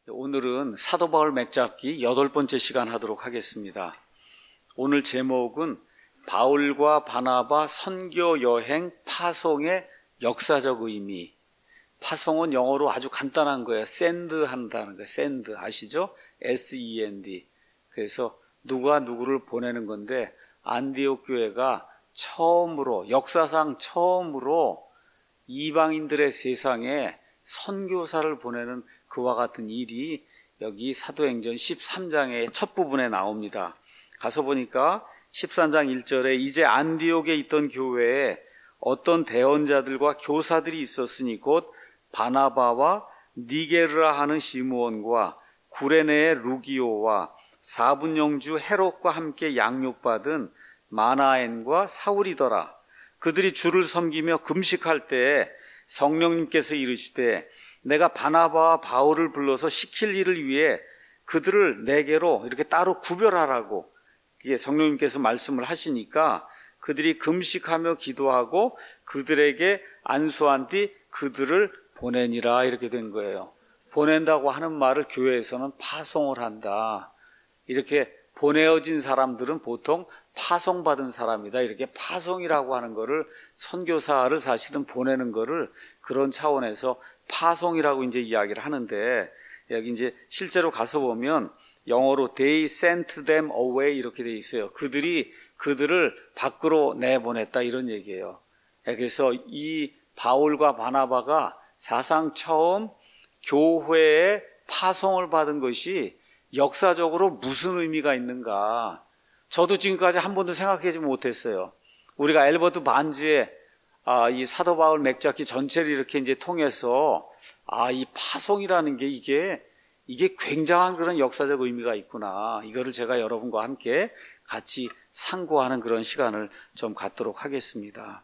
오늘은 사도 바울 맥잡기 8번째 시간 하도록 하겠습니다. 오늘 제목은 바울과 바나바 선교 여행 파송의 역사적 의미. 파송은 영어로 아주 간단한 거예요. send 한다는 거예요. send 아시죠? S-E-N-D. 그래서 누가 누구를 보내는 건데 안디옥 교회가 역사상 처음으로 이방인들의 세상에 선교사를 보내는 그와 같은 일이 여기 사도행전 13장의 첫 부분에 나옵니다. 가서 보니까 13장 1절에 이제 안디옥에 있던 교회에 어떤 대언자들과 교사들이 있었으니 곧 바나바와 니게르라 하는 시므온과 구레네의 루기오와 사분영주 헤롯과 함께 양육받은 마나엔과 사울이더라. 그들이 주를 섬기며 금식할 때에 성령님께서 이르시되 내가 바나바와 바울을 불러서 시킬 일을 위해 그들을 내게로 이렇게 따로 구별하라고 그게 성령님께서 말씀을 하시니까 그들이 금식하며 기도하고 그들에게 안수한 뒤 그들을 보내니라 이렇게 된 거예요. 보낸다고 하는 말을 교회에서는 파송을 한다. 이렇게 보내어진 사람들은 보통 파송받은 사람이다. 이렇게 파송이라고 하는 거를 선교사를 사실은 보내는 거를 그런 차원에서 파송이라고 이제 이야기를 하는데 여기 이제 실제로 가서 보면 영어로 they sent them away 이렇게 돼 있어요. 그들을 밖으로 내보냈다 이런 얘기예요. 그래서 이 바울과 바나바가 사상 처음 교회에 파송을 받은 것이 역사적으로 무슨 의미가 있는가? 저도 지금까지 한 번도 생각하지 못했어요. 우리가 엘버트 반즈의 이 사도 바울 맥잡기 전체를 이렇게 이제 통해서 이 파송이라는 게 이게 굉장한 그런 역사적 의미가 있구나. 이거를 제가 여러분과 함께 같이 상고하는 그런 시간을 좀 갖도록 하겠습니다.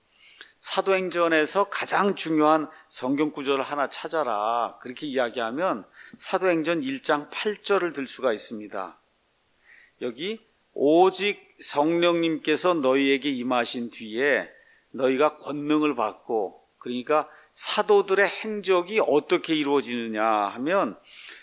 사도행전에서 가장 중요한 성경 구절을 하나 찾아라. 그렇게 이야기하면 사도행전 1장 8절을 들 수가 있습니다. 여기 오직 성령님께서 너희에게 임하신 뒤에 너희가 권능을 받고 그러니까 사도들의 행적이 어떻게 이루어지느냐 하면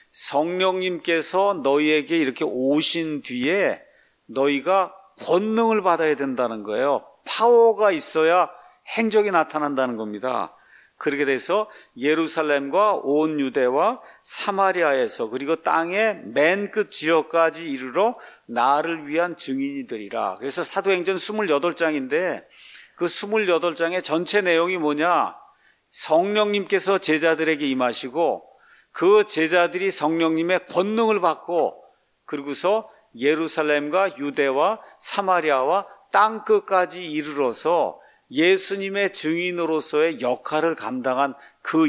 성령님께서 너희에게 이렇게 오신 뒤에 너희가 권능을 받아야 된다는 거예요. 파워가 있어야 행적이 나타난다는 겁니다. 그렇게 돼서 예루살렘과 온 유대와 사마리아에서 그리고 땅의 맨 끝 지역까지 이르러 나를 위한 증인이 되리라. 그래서 사도행전 28장인데 그 28장의 전체 내용이 뭐냐? 성령님께서 제자들에게 임하시고 그 제자들이 성령님의 권능을 받고 그리고서 예루살렘과 유대와 사마리아와 땅 끝까지 이르러서 예수님의 증인으로서의 역할을 감당한 그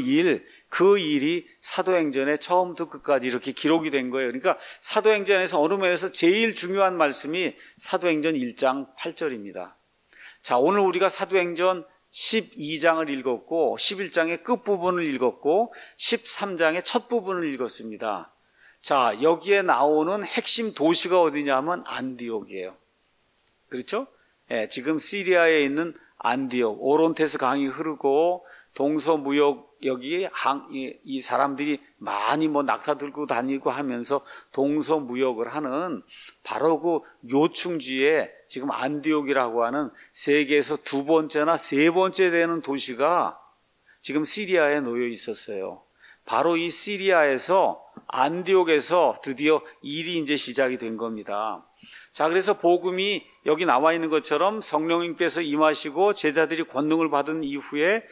일이 사도행전의 처음부터 끝까지 이렇게 기록이 된 거예요. 그러니까 사도행전에서 어느 면에서 제일 중요한 말씀이 사도행전 1장 8절입니다. 자, 오늘 우리가 사도행전 12장을 읽었고 11장의 끝부분을 읽었고 13장의 첫 부분을 읽었습니다. 자, 여기에 나오는 핵심 도시가 어디냐면 안디옥이에요. 그렇죠? 지금 시리아에 있는 안디옥, 오론테스 강이 흐르고 동서무역 여기 이 사람들이 많이 낙타 들고 다니고 하면서 동서무역을 하는 바로 그 요충지에 지금 안디옥이라고 하는 세계에서 두 번째나 세 번째 되는 도시가 지금 시리아에 놓여 있었어요. 바로 이 시리아에서 안디옥에서 드디어 일이 이제 시작이 된 겁니다. 자, 그래서 복음이 여기 나와 있는 것처럼 성령님께서 임하시고 제자들이 권능을 받은 이후에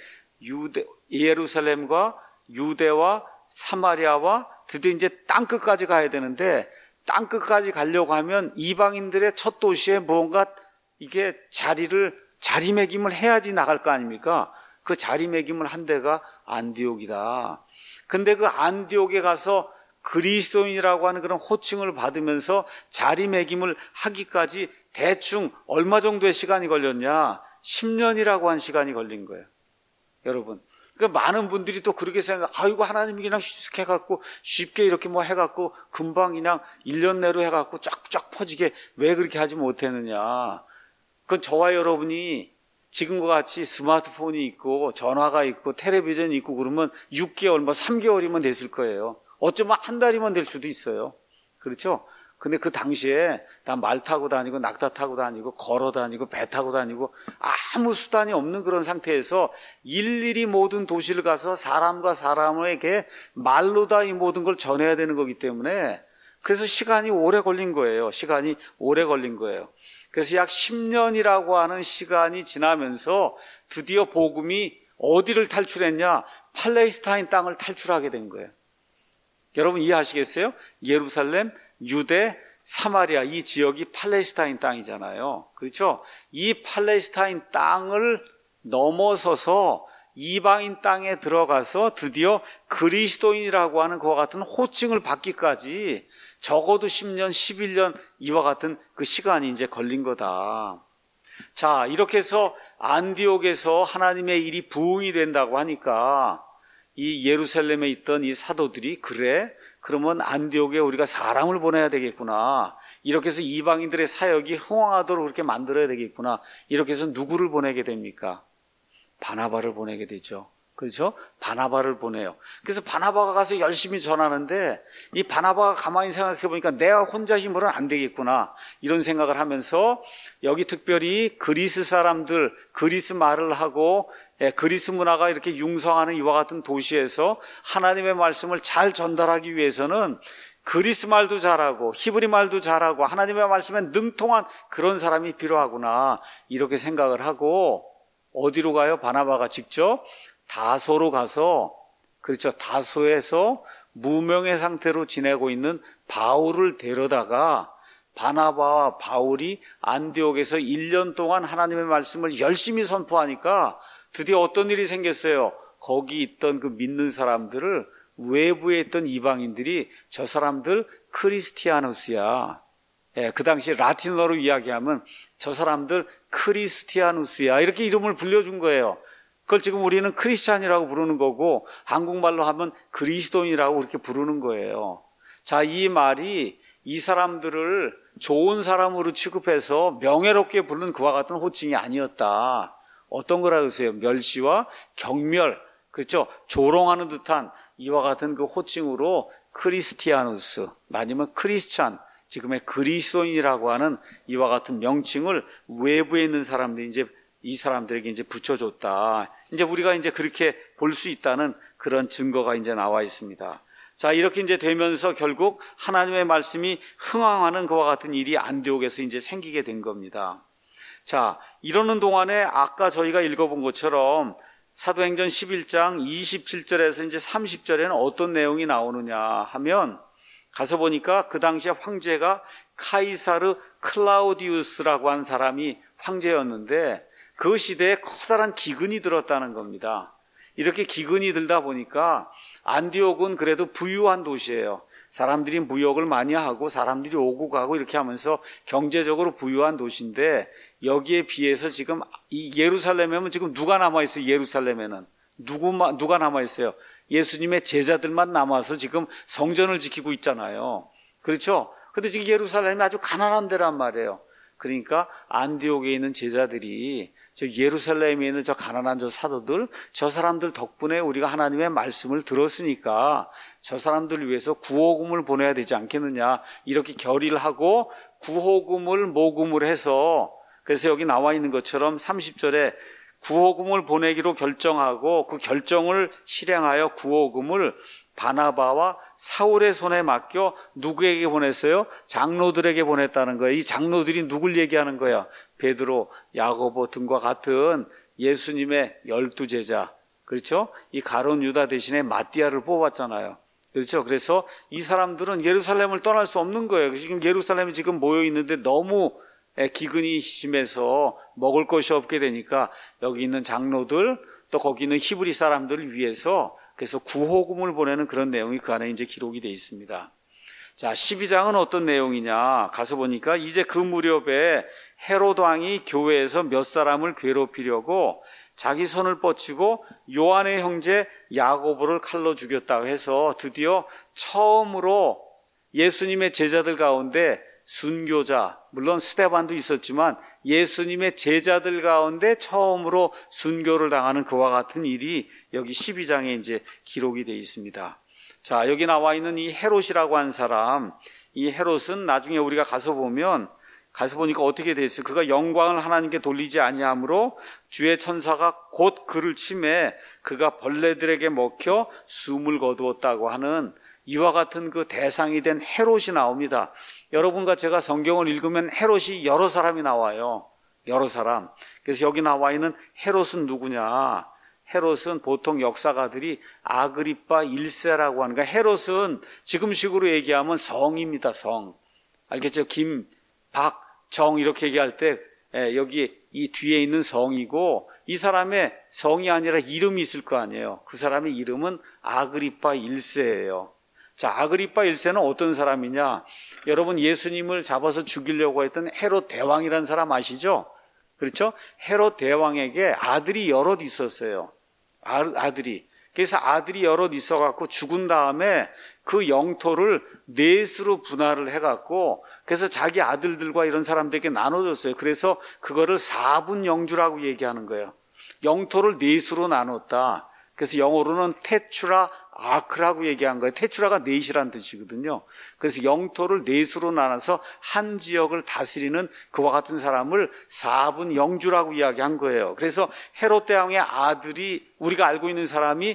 예루살렘과 유대와 사마리아와 드디어 이제 땅끝까지 가야 되는데 땅끝까지 가려고 하면 이방인들의 첫 도시에 무언가 이게 자리매김을 해야지 나갈 거 아닙니까? 그 자리매김을 한 데가 안디옥이다. 근데 그 안디옥에 가서 그리스도인이라고 하는 그런 호칭을 받으면서 자리매김을 하기까지 대충 얼마 정도의 시간이 걸렸냐? 10년이라고 한 시간이 걸린 거예요. 여러분. 그러니까 많은 분들이 또 그렇게 이거 하나님이 그냥 해갖고 쉽게 이렇게 해갖고 금방 그냥 1년 내로 해갖고 쫙쫙 퍼지게 왜 그렇게 하지 못했느냐. 그건 저와 여러분이 지금과 같이 스마트폰이 있고 전화가 있고 텔레비전이 있고 그러면 6개월, 3개월이면 됐을 거예요. 어쩌면 한 달이면 될 수도 있어요. 그렇죠? 근데 그 당시에 다 말 타고 다니고 낙타 타고 다니고 걸어 다니고 배 타고 다니고 아무 수단이 없는 그런 상태에서 일일이 모든 도시를 가서 사람과 사람에게 말로 다 이 모든 걸 전해야 되는 거기 때문에 그래서 시간이 오래 걸린 거예요. 그래서 약 10년이라고 하는 시간이 지나면서 드디어 복음이 어디를 탈출했냐? 팔레스타인 땅을 탈출하게 된 거예요. 여러분 이해하시겠어요? 예루살렘, 유대, 사마리아 이 지역이 팔레스타인 땅이잖아요. 그렇죠? 이 팔레스타인 땅을 넘어서서 이방인 땅에 들어가서 드디어 그리스도인이라고 하는 그와 같은 호칭을 받기까지 적어도 10년, 11년 이와 같은 그 시간이 이제 걸린 거다. 자, 이렇게 해서 안디옥에서 하나님의 일이 부흥이 된다고 하니까 이 예루살렘에 있던 이 사도들이 그래? 그러면 안디옥에 우리가 사람을 보내야 되겠구나. 이렇게 해서 이방인들의 사역이 흥왕하도록 그렇게 만들어야 되겠구나. 이렇게 해서 누구를 보내게 됩니까? 바나바를 보내게 되죠. 그렇죠? 바나바를 보내요. 그래서 바나바가 가서 열심히 전하는데 이 바나바가 가만히 생각해 보니까 내가 혼자 힘으로는 안 되겠구나. 이런 생각을 하면서 여기 특별히 그리스 사람들, 그리스 말을 하고 그리스 문화가 이렇게 융성하는 이와 같은 도시에서 하나님의 말씀을 잘 전달하기 위해서는 그리스 말도 잘하고 히브리 말도 잘하고 하나님의 말씀에 능통한 그런 사람이 필요하구나. 이렇게 생각을 하고 어디로 가요? 바나바가 직접 다소로 가서, 그렇죠, 다소에서 무명의 상태로 지내고 있는 바울을 데려다가 바나바와 바울이 안디옥에서 1년 동안 하나님의 말씀을 열심히 선포하니까 드디어 어떤 일이 생겼어요. 거기 있던 그 믿는 사람들을, 외부에 있던 이방인들이 저 사람들 크리스티아누스야. 그 당시 라틴어로 이야기하면 저 사람들 크리스티아누스야. 이렇게 이름을 불려준 거예요. 그걸 지금 우리는 크리스찬이라고 부르는 거고 한국말로 하면 그리스도인이라고 그렇게 부르는 거예요. 자, 이 말이 이 사람들을 좋은 사람으로 취급해서 명예롭게 부르는 그와 같은 호칭이 아니었다. 어떤 거라 그러세요? 멸시와 경멸, 그렇죠? 조롱하는 듯한 이와 같은 그 호칭으로 크리스티아누스, 아니면 크리스찬, 지금의 그리스도인이라고 하는 이와 같은 명칭을 외부에 있는 사람들이 이제 이 사람들에게 이제 붙여줬다. 이제 우리가 이제 그렇게 볼 수 있다는 그런 증거가 이제 나와 있습니다. 자, 이렇게 이제 되면서 결국 하나님의 말씀이 흥황하는 그와 같은 일이 안디옥에서 이제 생기게 된 겁니다. 자, 이러는 동안에 아까 저희가 읽어본 것처럼 사도행전 11장 27절에서 이제 30절에는 어떤 내용이 나오느냐 하면 가서 보니까 그 당시에 황제가 카이사르 클라우디우스라고 한 사람이 황제였는데 그 시대에 커다란 기근이 들었다는 겁니다. 이렇게 기근이 들다 보니까 안디옥은 그래도 부유한 도시예요. 사람들이 무역을 많이 하고 사람들이 오고 가고 이렇게 하면서 경제적으로 부유한 도시인데 여기에 비해서 지금 이 예루살렘에는 지금 누가 남아있어요? 예루살렘에는 누가 남아있어요? 예수님의 제자들만 남아서 지금 성전을 지키고 있잖아요. 그렇죠? 근데 지금 예루살렘이 아주 가난한 데란 말이에요. 그러니까 안디옥에 있는 제자들이 저 예루살렘에 있는 저 가난한 저 사도들, 저 사람들 덕분에 우리가 하나님의 말씀을 들었으니까 저 사람들을 위해서 구호금을 보내야 되지 않겠느냐, 이렇게 결의를 하고 구호금을 모금을 해서, 그래서 여기 나와 있는 것처럼 30절에 구호금을 보내기로 결정하고 그 결정을 실행하여 구호금을 바나바와 사울의 손에 맡겨 누구에게 보냈어요? 장로들에게 보냈다는 거예요. 이 장로들이 누굴 얘기하는 거야? 베드로, 야고보 등과 같은 예수님의 12제자. 그렇죠? 이 가룟 유다 대신에 마띠아를 뽑았잖아요. 그렇죠? 그래서 이 사람들은 예루살렘을 떠날 수 없는 거예요. 지금 예루살렘에 지금 모여 있는데 너무 기근이 심해서 먹을 것이 없게 되니까 여기 있는 장로들, 또 거기 있는 히브리 사람들을 위해서 그래서 구호금을 보내는 그런 내용이 그 안에 이제 기록이 되어 있습니다. 자, 12장은 어떤 내용이냐? 가서 보니까 이제 그 무렵에 헤롯 왕이 교회에서 몇 사람을 괴롭히려고 자기 손을 뻗치고 요한의 형제 야고보를 칼로 죽였다고 해서 드디어 처음으로 예수님의 제자들 가운데 순교자, 물론 스데반도 있었지만 예수님의 제자들 가운데 처음으로 순교를 당하는 그와 같은 일이 여기 12장에 이제 기록이 되어 있습니다. 자, 여기 나와 있는 이 헤롯이라고 한 사람, 이 헤롯은 나중에 우리가 가서 보니까 어떻게 돼 있어요? 그가 영광을 하나님께 돌리지 아니하므로 주의 천사가 곧 그를 치매 그가 벌레들에게 먹혀 숨을 거두었다고 하는 이와 같은 그 대상이 된 헤롯이 나옵니다. 여러분과 제가 성경을 읽으면 헤롯이 여러 사람이 나와요. 여러 사람. 그래서 여기 나와 있는 헤롯은 누구냐? 헤롯은 보통 역사가들이 아그리빠 1세라고 하는 거예요. 헤롯은 지금식으로 얘기하면 성입니다. 성. 알겠죠? 김, 박, 정 이렇게 얘기할 때 여기 이 뒤에 있는 성이고 이 사람의 성이 아니라 이름이 있을 거 아니에요. 그 사람의 이름은 아그리빠 1세예요. 자, 아그리빠 1세는 어떤 사람이냐? 여러분 예수님을 잡아서 죽이려고 했던 헤롯 대왕이라는 사람 아시죠? 그렇죠? 헤롯 대왕에게 아들이 여럿 있었어요. 아들이. 그래서 아들이 여럿 있어갖고 죽은 다음에 그 영토를 넷으로 분할을 해갖고 그래서 자기 아들들과 이런 사람들에게 나눠줬어요. 그래서 그거를 4분 영주라고 얘기하는 거예요. 영토를 넷으로 나눴다. 그래서 영어로는 테츄라 아크라고 얘기한 거예요. 테츄라가 넷이란 뜻이거든요. 그래서 영토를 넷으로 나눠서 한 지역을 다스리는 그와 같은 사람을 4분 영주라고 이야기한 거예요. 그래서 헤롯 대왕의 아들이 우리가 알고 있는 사람이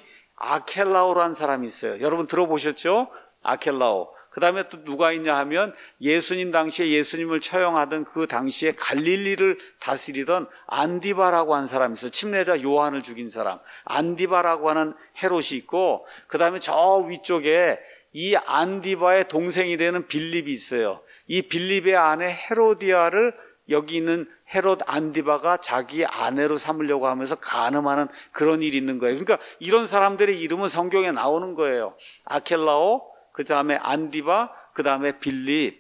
아켈라오라는 사람이 있어요. 여러분 들어보셨죠? 아켈라오. 그 다음에 또 누가 있냐 하면 예수님 당시에 예수님을 처형하던 그 당시에 갈릴리를 다스리던 안디바라고 하는 사람이 있어요. 침례자 요한을 죽인 사람. 안디바라고 하는 헤롯이 있고 그 다음에 저 위쪽에 이 안디바의 동생이 되는 빌립이 있어요. 이 빌립의 아내 헤로디아를 여기 있는 헤롯 안디바가 자기 아내로 삼으려고 하면서 간음하는 그런 일이 있는 거예요. 그러니까 이런 사람들의 이름은 성경에 나오는 거예요. 아켈라오, 그 다음에 안디바, 그 다음에 빌립.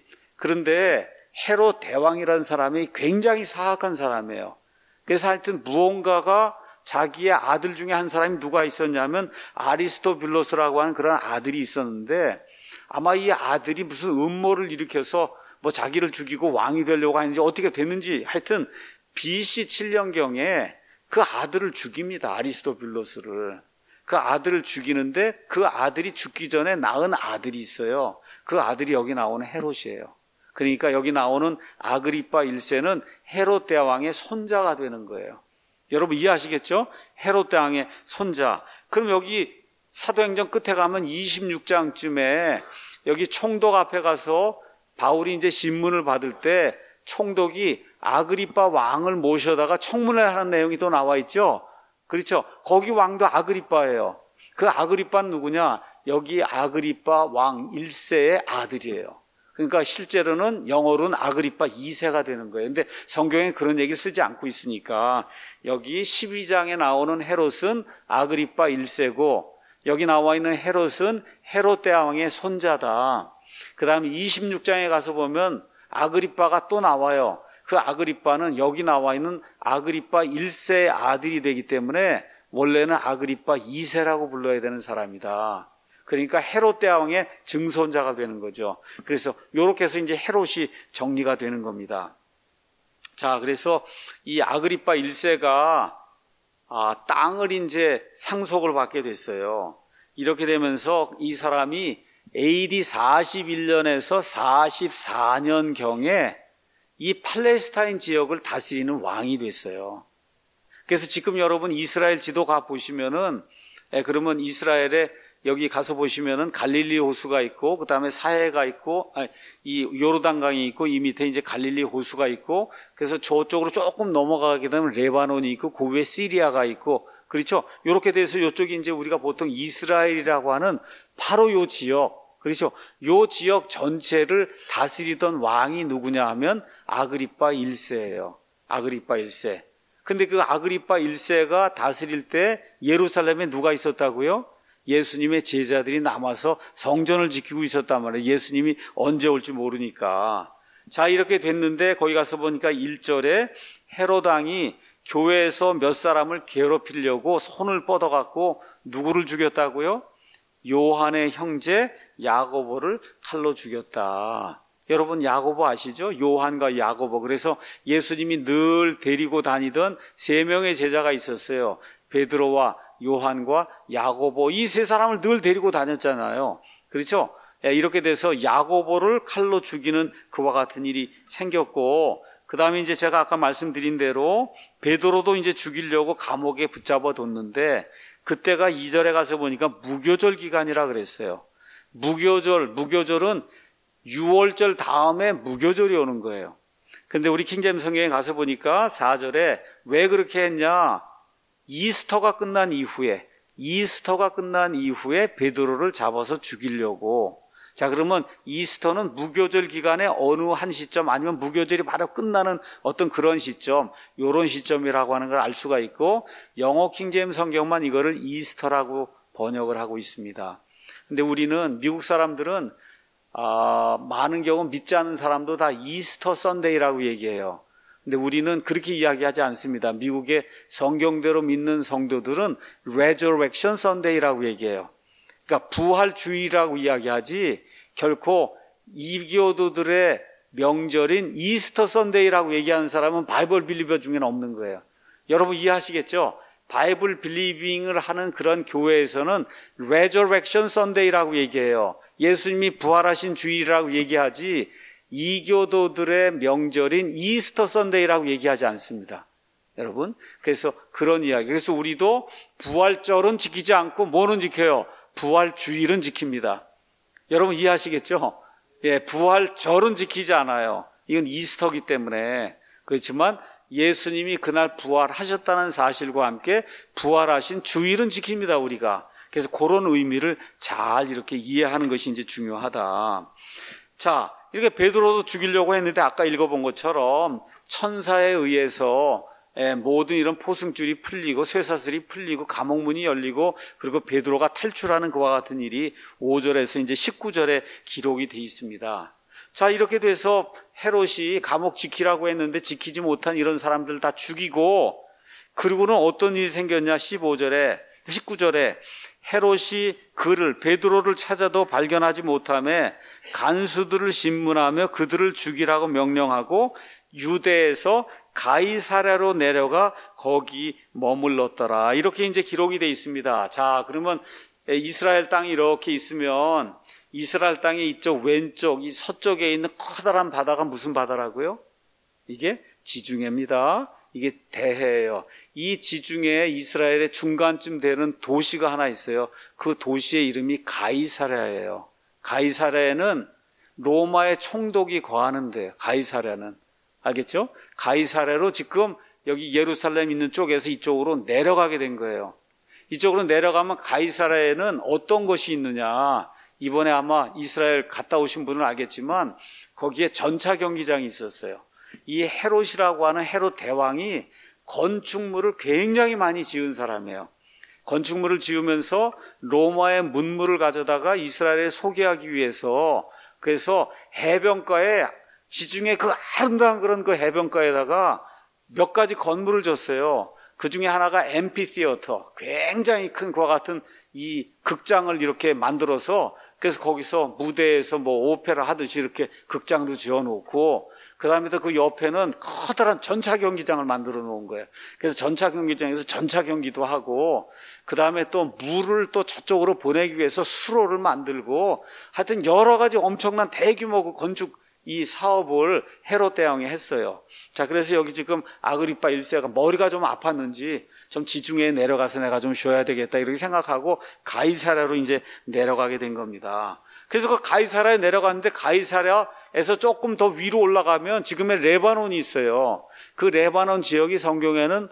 그런데 헤롯 대왕이라는 사람이 굉장히 사악한 사람이에요. 그래서 하여튼 무언가가 자기의 아들 중에 한 사람이 누가 있었냐면 아리스토빌로스라고 하는 그런 아들이 있었는데 아마 이 아들이 무슨 음모를 일으켜서 뭐 자기를 죽이고 왕이 되려고 하는지 어떻게 됐는지 하여튼 BC 7년경에 그 아들을 죽입니다. 아리스토빌로스를. 그 아들을 죽이는데 그 아들이 죽기 전에 낳은 아들이 있어요. 그 아들이 여기 나오는 헤롯이에요. 그러니까 여기 나오는 아그리빠 1세는 헤롯 대왕의 손자가 되는 거예요. 여러분 이해하시겠죠? 헤롯 대왕의 손자. 그럼 여기 사도행전 끝에 가면 26장쯤에 여기 총독 앞에 가서 바울이 이제 신문을 받을 때 총독이 아그리빠 왕을 모셔다가 청문회 하는 내용이 또 나와 있죠. 그렇죠. 거기 왕도 아그리빠예요. 그 아그리빠는 누구냐? 여기 아그리빠 왕 1세의 아들이에요. 그러니까 실제로는 영어로는 아그리빠 2세가 되는 거예요. 근데 성경에 그런 얘기를 쓰지 않고 있으니까 여기 12장에 나오는 헤롯은 아그리빠 1세고 여기 나와 있는 헤롯은 헤롯 대왕의 손자다. 그 다음에 26장에 가서 보면 아그리빠가 또 나와요. 그 아그리빠는 여기 나와 있는 아그리빠 1세의 아들이 되기 때문에 원래는 아그리빠 2세라고 불러야 되는 사람이다. 그러니까 헤롯 대왕의 증손자가 되는 거죠. 그래서 이렇게 해서 이제 헤롯이 정리가 되는 겁니다. 자, 그래서 이 아그리빠 1세가 땅을 이제 상속을 받게 됐어요. 이렇게 되면서 이 사람이 AD 41년에서 44년경에 이 팔레스타인 지역을 다스리는 왕이 됐어요. 그래서 지금 여러분 이스라엘 지도 가 보시면은 그러면 이스라엘에 여기 가서 보시면은 갈릴리 호수가 있고 그다음에 사해가 있고 이 요르단강이 있고 이 밑에 이제 갈릴리 호수가 있고 그래서 저쪽으로 조금 넘어가게 되면 레바논이 있고 그 위에 시리아가 있고 그렇죠? 이렇게 돼서 이쪽이 이제 우리가 보통 이스라엘이라고 하는 바로 요 지역 그렇죠? 요 지역 전체를 다스리던 왕이 누구냐 하면 아그리빠 1세예요. 아그리빠 1세. 근데 그 아그리빠 1세가 다스릴 때 예루살렘에 누가 있었다고요? 예수님의 제자들이 남아서 성전을 지키고 있었단 말이에요. 예수님이 언제 올지 모르니까. 자, 이렇게 됐는데 거기 가서 보니까 1절에 헤롯 왕이 교회에서 몇 사람을 괴롭히려고 손을 뻗어갖고 누구를 죽였다고요? 요한의 형제 야고보를 칼로 죽였다. 여러분 야고보 아시죠? 요한과 야고보. 그래서 예수님이 늘 데리고 다니던 3명의 제자가 있었어요. 베드로와 요한과 야고보 이 세 사람을 늘 데리고 다녔잖아요. 그렇죠? 이렇게 돼서 야고보를 칼로 죽이는 그와 같은 일이 생겼고, 그 다음에 이제 제가 아까 말씀드린 대로 베드로도 이제 죽이려고 감옥에 붙잡아 뒀는데, 그때가 2절에 가서 보니까 무교절 기간이라 그랬어요. 무교절은 6월절 다음에 무교절이 오는 거예요. 근데 우리 킹제임스 성경에 가서 보니까 4절에 왜 그렇게 했냐? 이스터가 끝난 이후에 베드로를 잡아서 죽이려고. 자, 그러면 이스터는 무교절 기간의 어느 한 시점, 아니면 무교절이 바로 끝나는 어떤 그런 시점, 요런 시점이라고 하는 걸 알 수가 있고, 영어 킹제임스 성경만 이거를 이스터라고 번역을 하고 있습니다. 근데 우리는, 미국 사람들은 많은 경우 믿지 않는 사람도 다 이스터 선데이라고 얘기해요. 근데 우리는 그렇게 이야기하지 않습니다. 미국의 성경대로 믿는 성도들은 Resurrection Sunday라고 얘기해요. 그러니까 부활주의라고 이야기하지, 결코 이교도들의 명절인 이스터 선데이라고 얘기하는 사람은 바이블 빌리버 중에는 없는 거예요. 여러분 이해하시겠죠? 바이블 빌리빙을 하는 그런 교회에서는 Resurrection Sunday라고 얘기해요. 예수님이 부활하신 주일이라고 얘기하지, 이교도들의 명절인 이스터 선데이라고 얘기하지 않습니다. 여러분, 그래서 그런 이야기. 그래서 우리도 부활절은 지키지 않고 뭐는 지켜요? 부활주일은 지킵니다. 여러분 이해하시겠죠? 예, 부활절은 지키지 않아요. 이건 이스터기 때문에. 그렇지만 예수님이 그날 부활하셨다는 사실과 함께 부활하신 주일은 지킵니다, 우리가. 그래서 그런 의미를 잘 이렇게 이해하는 것이 이제 중요하다. 자, 이렇게 베드로도 죽이려고 했는데 아까 읽어본 것처럼 천사에 의해서 모든 이런 포승줄이 풀리고 쇠사슬이 풀리고 감옥문이 열리고, 그리고 베드로가 탈출하는 그와 같은 일이 5절에서 이제 19절에 기록이 돼 있습니다. 자, 이렇게 돼서 헤롯이 감옥 지키라고 했는데 지키지 못한 이런 사람들 다 죽이고, 그리고는 어떤 일이 생겼냐? 19절에 헤롯이 베드로를 찾아도 발견하지 못하며 간수들을 신문하며 그들을 죽이라고 명령하고 유대에서 가이사랴로 내려가 거기 머물렀더라. 이렇게 이제 기록이 되어 있습니다. 자, 그러면 이스라엘 땅이 이렇게 있으면 이스라엘 땅의 이쪽 왼쪽, 이 서쪽에 있는 커다란 바다가 무슨 바다라고요? 이게 지중해입니다. 이게 대해예요. 이 지중해에 이스라엘의 중간쯤 되는 도시가 하나 있어요. 그 도시의 이름이 가이사랴예요. 가이사랴에는 로마의 총독이 거하는데, 가이사랴는. 알겠죠? 가이사랴로 지금 여기 예루살렘 있는 쪽에서 이쪽으로 내려가게 된 거예요. 이쪽으로 내려가면 가이사랴에는 어떤 것이 있느냐? 이번에 아마 이스라엘 갔다 오신 분은 알겠지만 거기에 전차 경기장이 있었어요. 이 헤롯이라고 하는 헤롯 대왕이 건축물을 굉장히 많이 지은 사람이에요. 건축물을 지으면서 로마의 문물을 가져다가 이스라엘에 소개하기 위해서, 그래서 해변가에, 지중해 그 아름다운 그런 그 해변가에다가 몇 가지 건물을 졌어요. 그 중에 하나가 앰피티어터, 굉장히 큰 그와 같은 이 극장을 이렇게 만들어서, 그래서 거기서 무대에서 뭐 오페라 하듯이 이렇게 극장도 지어놓고, 그 다음에 또 그 옆에는 커다란 전차 경기장을 만들어 놓은 거예요. 그래서 전차 경기장에서 전차 경기도 하고, 그 다음에 또 물을 또 저쪽으로 보내기 위해서 수로를 만들고, 하여튼 여러 가지 엄청난 대규모 건축 이 사업을 헤롯 대왕이 했어요. 자, 그래서 여기 지금 아그리파 1세가 머리가 좀 아팠는지 좀 지중해에 내려가서 내가 좀 쉬어야 되겠다 이렇게 생각하고 가이사랴로 이제 내려가게 된 겁니다. 그래서 그 가이사랴에 내려갔는데, 가이사랴에서 조금 더 위로 올라가면 지금의 레바논이 있어요. 그 레바논 지역이 성경에는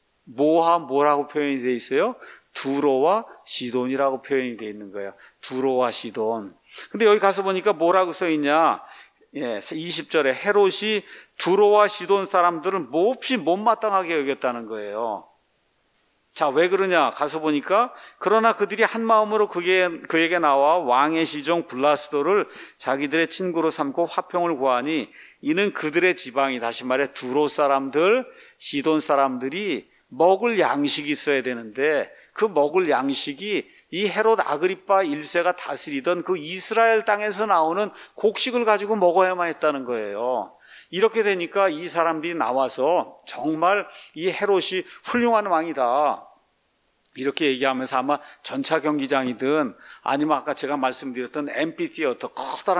뭐라고 표현이 되어 있어요? 두로와 시돈이라고 표현이 되어 있는 거예요. 두로와 시돈. 근데 여기 가서 보니까 뭐라고 써 있냐? 20절에 헤롯이 두로와 시돈 사람들을 몹시 못마땅하게 여겼다는 거예요. 자, 왜 그러냐? 가서 보니까, 그러나 그들이 한 마음으로 그에게 나와 왕의 시종 블라스도를 자기들의 친구로 삼고 화평을 구하니, 이는 그들의 지방이, 다시 말해 두로 사람들, 시돈 사람들이 먹을 양식이 있어야 되는데, 그 먹을 양식이 이 헤롯 아그리파 1세가 다스리던 그 이스라엘 땅에서 나오는 곡식을 가지고 먹어야만 했다는 거예요. 이렇게 되니까 이 사람들이 나와서 정말 이 헤롯이 훌륭한 왕이다, 이렇게 얘기하면서 아마 전차 경기장이든 아니면 아까 제가 말씀드렸던 앰피티어터,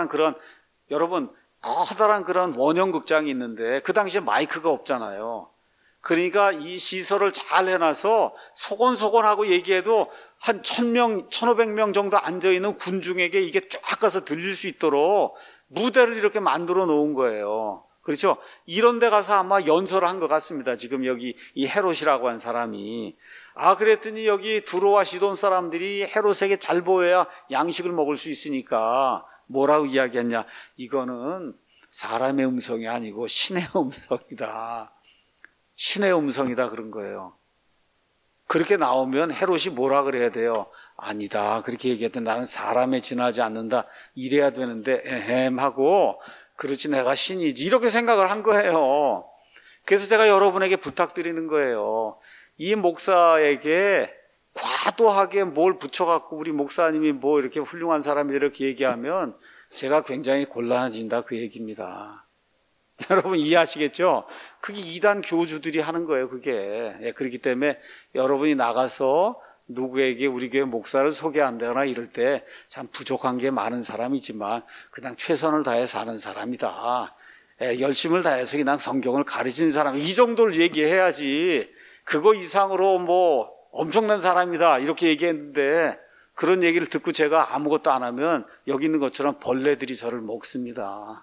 커다란 그런 원형 극장이 있는데 그 당시에 마이크가 없잖아요. 그러니까 이 시설을 잘 해놔서 소곤소곤하고 얘기해도 한 1000명, 1500명 정도 앉아있는 군중에게 이게 쫙 가서 들릴 수 있도록 무대를 이렇게 만들어 놓은 거예요. 그렇죠? 이런 데 가서 아마 연설을 한 것 같습니다. 지금 여기 이 헤롯이라고 한 사람이. 그랬더니 여기 두로와 시돈 사람들이 헤롯에게 잘 보여야 양식을 먹을 수 있으니까 뭐라고 이야기했냐? 이거는 사람의 음성이 아니고 신의 음성이다. 신의 음성이다 그런 거예요. 그렇게 나오면 헤롯이 뭐라 그래야 돼요? 아니다. 그렇게 얘기했더니 나는 사람에 지나지 않는다. 이래야 되는데 에헴 하고 그렇지 내가 신이지. 이렇게 생각을 한 거예요. 그래서 제가 여러분에게 부탁드리는 거예요. 이 목사에게 과도하게 뭘 붙여갖고 우리 목사님이 뭐 이렇게 훌륭한 사람이 이렇게 얘기하면 제가 굉장히 곤란해진다 그 얘기입니다. 여러분 이해하시겠죠? 그게 이단 교주들이 하는 거예요, 그게. 그렇기 때문에 여러분이 나가서 누구에게 우리 교회 목사를 소개한다거나 이럴 때 참 부족한 게 많은 사람이지만 그냥 최선을 다해 사는 사람이다. 열심을 다해서 그냥 성경을 가르치는 사람, 이 정도를 얘기해야지 그거 이상으로 뭐 엄청난 사람이다 이렇게 얘기했는데 그런 얘기를 듣고 제가 아무것도 안 하면 여기 있는 것처럼 벌레들이 저를 먹습니다.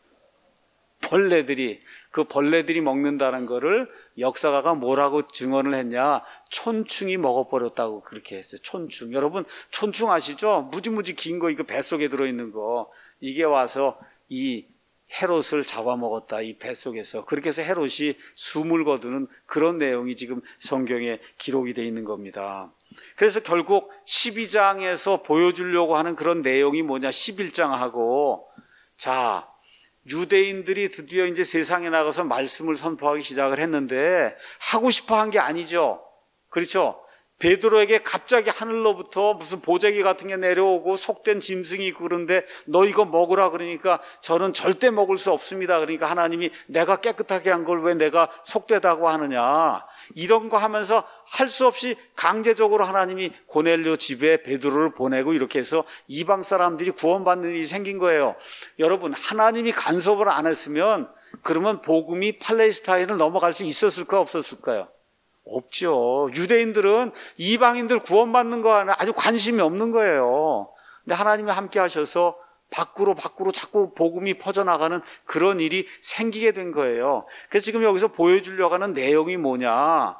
그 벌레들이 먹는다는 거를 역사가가 뭐라고 증언을 했냐? 촌충이 먹어버렸다고 그렇게 했어요. 촌충. 여러분 촌충 아시죠? 무지무지 긴 거 이거 뱃속에 들어있는 거. 이게 와서 이 헤롯을 잡아먹었다. 이 뱃속에서. 그렇게 해서 헤롯이 숨을 거두는 그런 내용이 지금 성경에 기록이 되어 있는 겁니다. 그래서 결국 12장에서 보여주려고 하는 그런 내용이 뭐냐? 11장하고 자 유대인들이 드디어 이제 세상에 나가서 말씀을 선포하기 시작을 했는데 하고 싶어 한 게 아니죠. 그렇죠? 베드로에게 갑자기 하늘로부터 무슨 보자기 같은 게 내려오고 속된 짐승이 있고 그런데 너 이거 먹으라 그러니까 저는 절대 먹을 수 없습니다. 그러니까 하나님이 내가 깨끗하게 한 걸 왜 내가 속되다고 하느냐. 이런 거 하면서 할 수 없이 강제적으로 하나님이 고넬료 집에 베드로를 보내고 이렇게 해서 이방 사람들이 구원받는 일이 생긴 거예요. 여러분 하나님이 간섭을 안 했으면 그러면 복음이 팔레스타인을 넘어갈 수 있었을까 없었을까요? 없죠. 유대인들은 이방인들 구원받는 거 하나 아주 관심이 없는 거예요. 근데 하나님이 함께 하셔서 밖으로 자꾸 복음이 퍼져나가는 그런 일이 생기게 된 거예요. 그래서 지금 여기서 보여주려고 하는 내용이 뭐냐?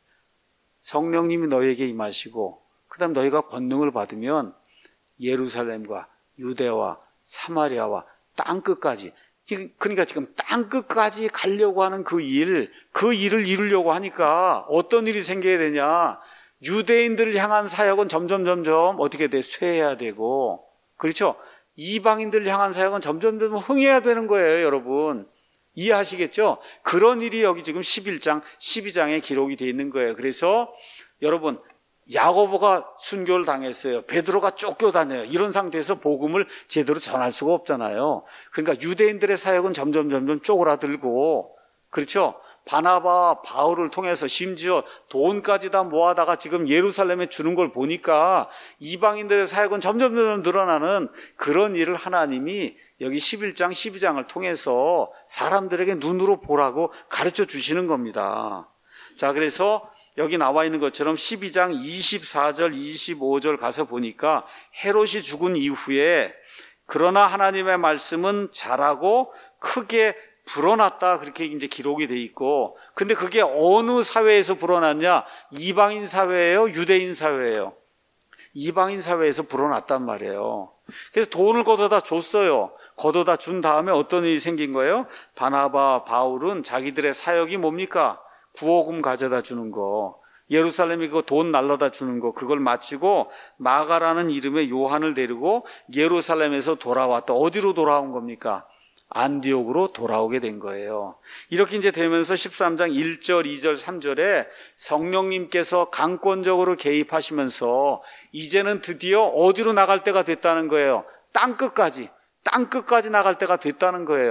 성령님이 너희에게 임하시고 그 다음 너희가 권능을 받으면 예루살렘과 유대와 사마리아와 땅끝까지, 그러니까 지금 땅끝까지 가려고 하는 그 일을 이루려고 하니까 어떤 일이 생겨야 되냐? 유대인들을 향한 사역은 점점 어떻게 돼? 쇠해야 되고, 그렇죠? 이방인들을 향한 사역은 점점 흥해야 되는 거예요, 여러분. 이해하시겠죠? 그런 일이 여기 지금 11장, 12장에 기록이 되어 있는 거예요. 그래서 여러분, 야고보가 순교를 당했어요. 베드로가 쫓겨다녀요. 이런 상태에서 복음을 제대로 전할 수가 없잖아요. 그러니까 유대인들의 사역은 점점 쪼그라들고, 그렇죠? 바나바, 바울을 통해서 심지어 돈까지 다 모아다가 지금 예루살렘에 주는 걸 보니까 이방인들의 사역은 점점 늘어나는 그런 일을 하나님이 여기 11장, 12장을 통해서 사람들에게 눈으로 보라고 가르쳐 주시는 겁니다. 자, 그래서 여기 나와 있는 것처럼 12장 24절, 25절 가서 보니까 헤롯이 죽은 이후에 그러나 하나님의 말씀은 자라고 크게 불어났다, 그렇게 이제 기록이 돼 있고, 근데 그게 어느 사회에서 불어났냐? 이방인 사회예요? 유대인 사회예요? 이방인 사회에서 불어났단 말이에요. 그래서 돈을 걷어다 줬어요. 걷어다 준 다음에 어떤 일이 생긴 거예요? 바나바, 바울은 자기들의 사역이 뭡니까? 구호금 가져다 주는 거, 예루살렘에 그 돈 날라다 주는 거, 그걸 마치고 마가라는 이름의 요한을 데리고 예루살렘에서 돌아왔다. 어디로 돌아온 겁니까? 안디옥으로 돌아오게 된 거예요. 이렇게 이제 되면서 13장 1절, 2절, 3절에 성령님께서 강권적으로 개입하시면서 이제는 드디어 어디로 나갈 때가 됐다는 거예요? 땅끝까지 나갈 때가 됐다는 거예요.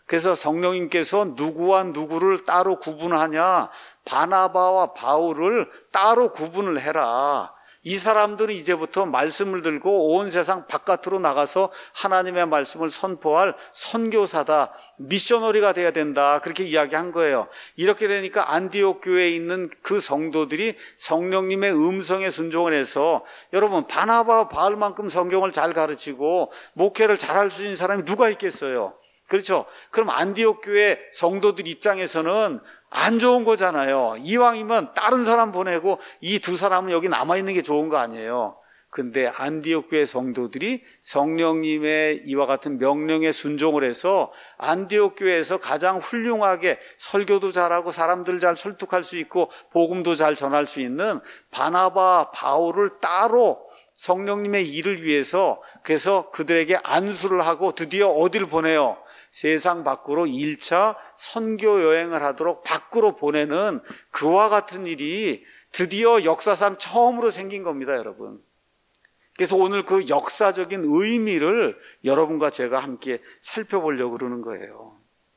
그래서 성령님께서 누구와 누구를 따로 구분하냐? 바나바와 바울을 따로 구분을 해라. 이 사람들은 이제부터 말씀을 들고 온 세상 바깥으로 나가서 하나님의 말씀을 선포할 선교사다, 미셔너리가 돼야 된다, 그렇게 이야기한 거예요. 이렇게 되니까 안디옥 교회에 있는 그 성도들이 성령님의 음성에 순종을 해서, 여러분, 바나바와 바울만큼 성경을 잘 가르치고 목회를 잘할 수 있는 사람이 누가 있겠어요? 그렇죠? 그럼 안디옥 교회 성도들 입장에서는 안 좋은 거잖아요. 이왕이면 다른 사람 보내고 이 두 사람은 여기 남아있는 게 좋은 거 아니에요. 근데 안디옥 교회 성도들이 성령님의 이와 같은 명령에 순종을 해서 안디옥 교회에서 가장 훌륭하게 설교도 잘하고 사람들 잘 설득할 수 있고 복음도 잘 전할 수 있는 바나바, 바울을 따로 성령님의 일을 위해서, 그래서 그들에게 안수를 하고 드디어 어디를 보내요? 세상 밖으로 1차 선교 여행을 하도록 밖으로 보내는 그와 같은 일이 드디어 역사상 처음으로 생긴 겁니다, 여러분. 그래서 오늘 그 역사적인 의미를 여러분과 제가 함께 살펴보려고 그러는 거예요.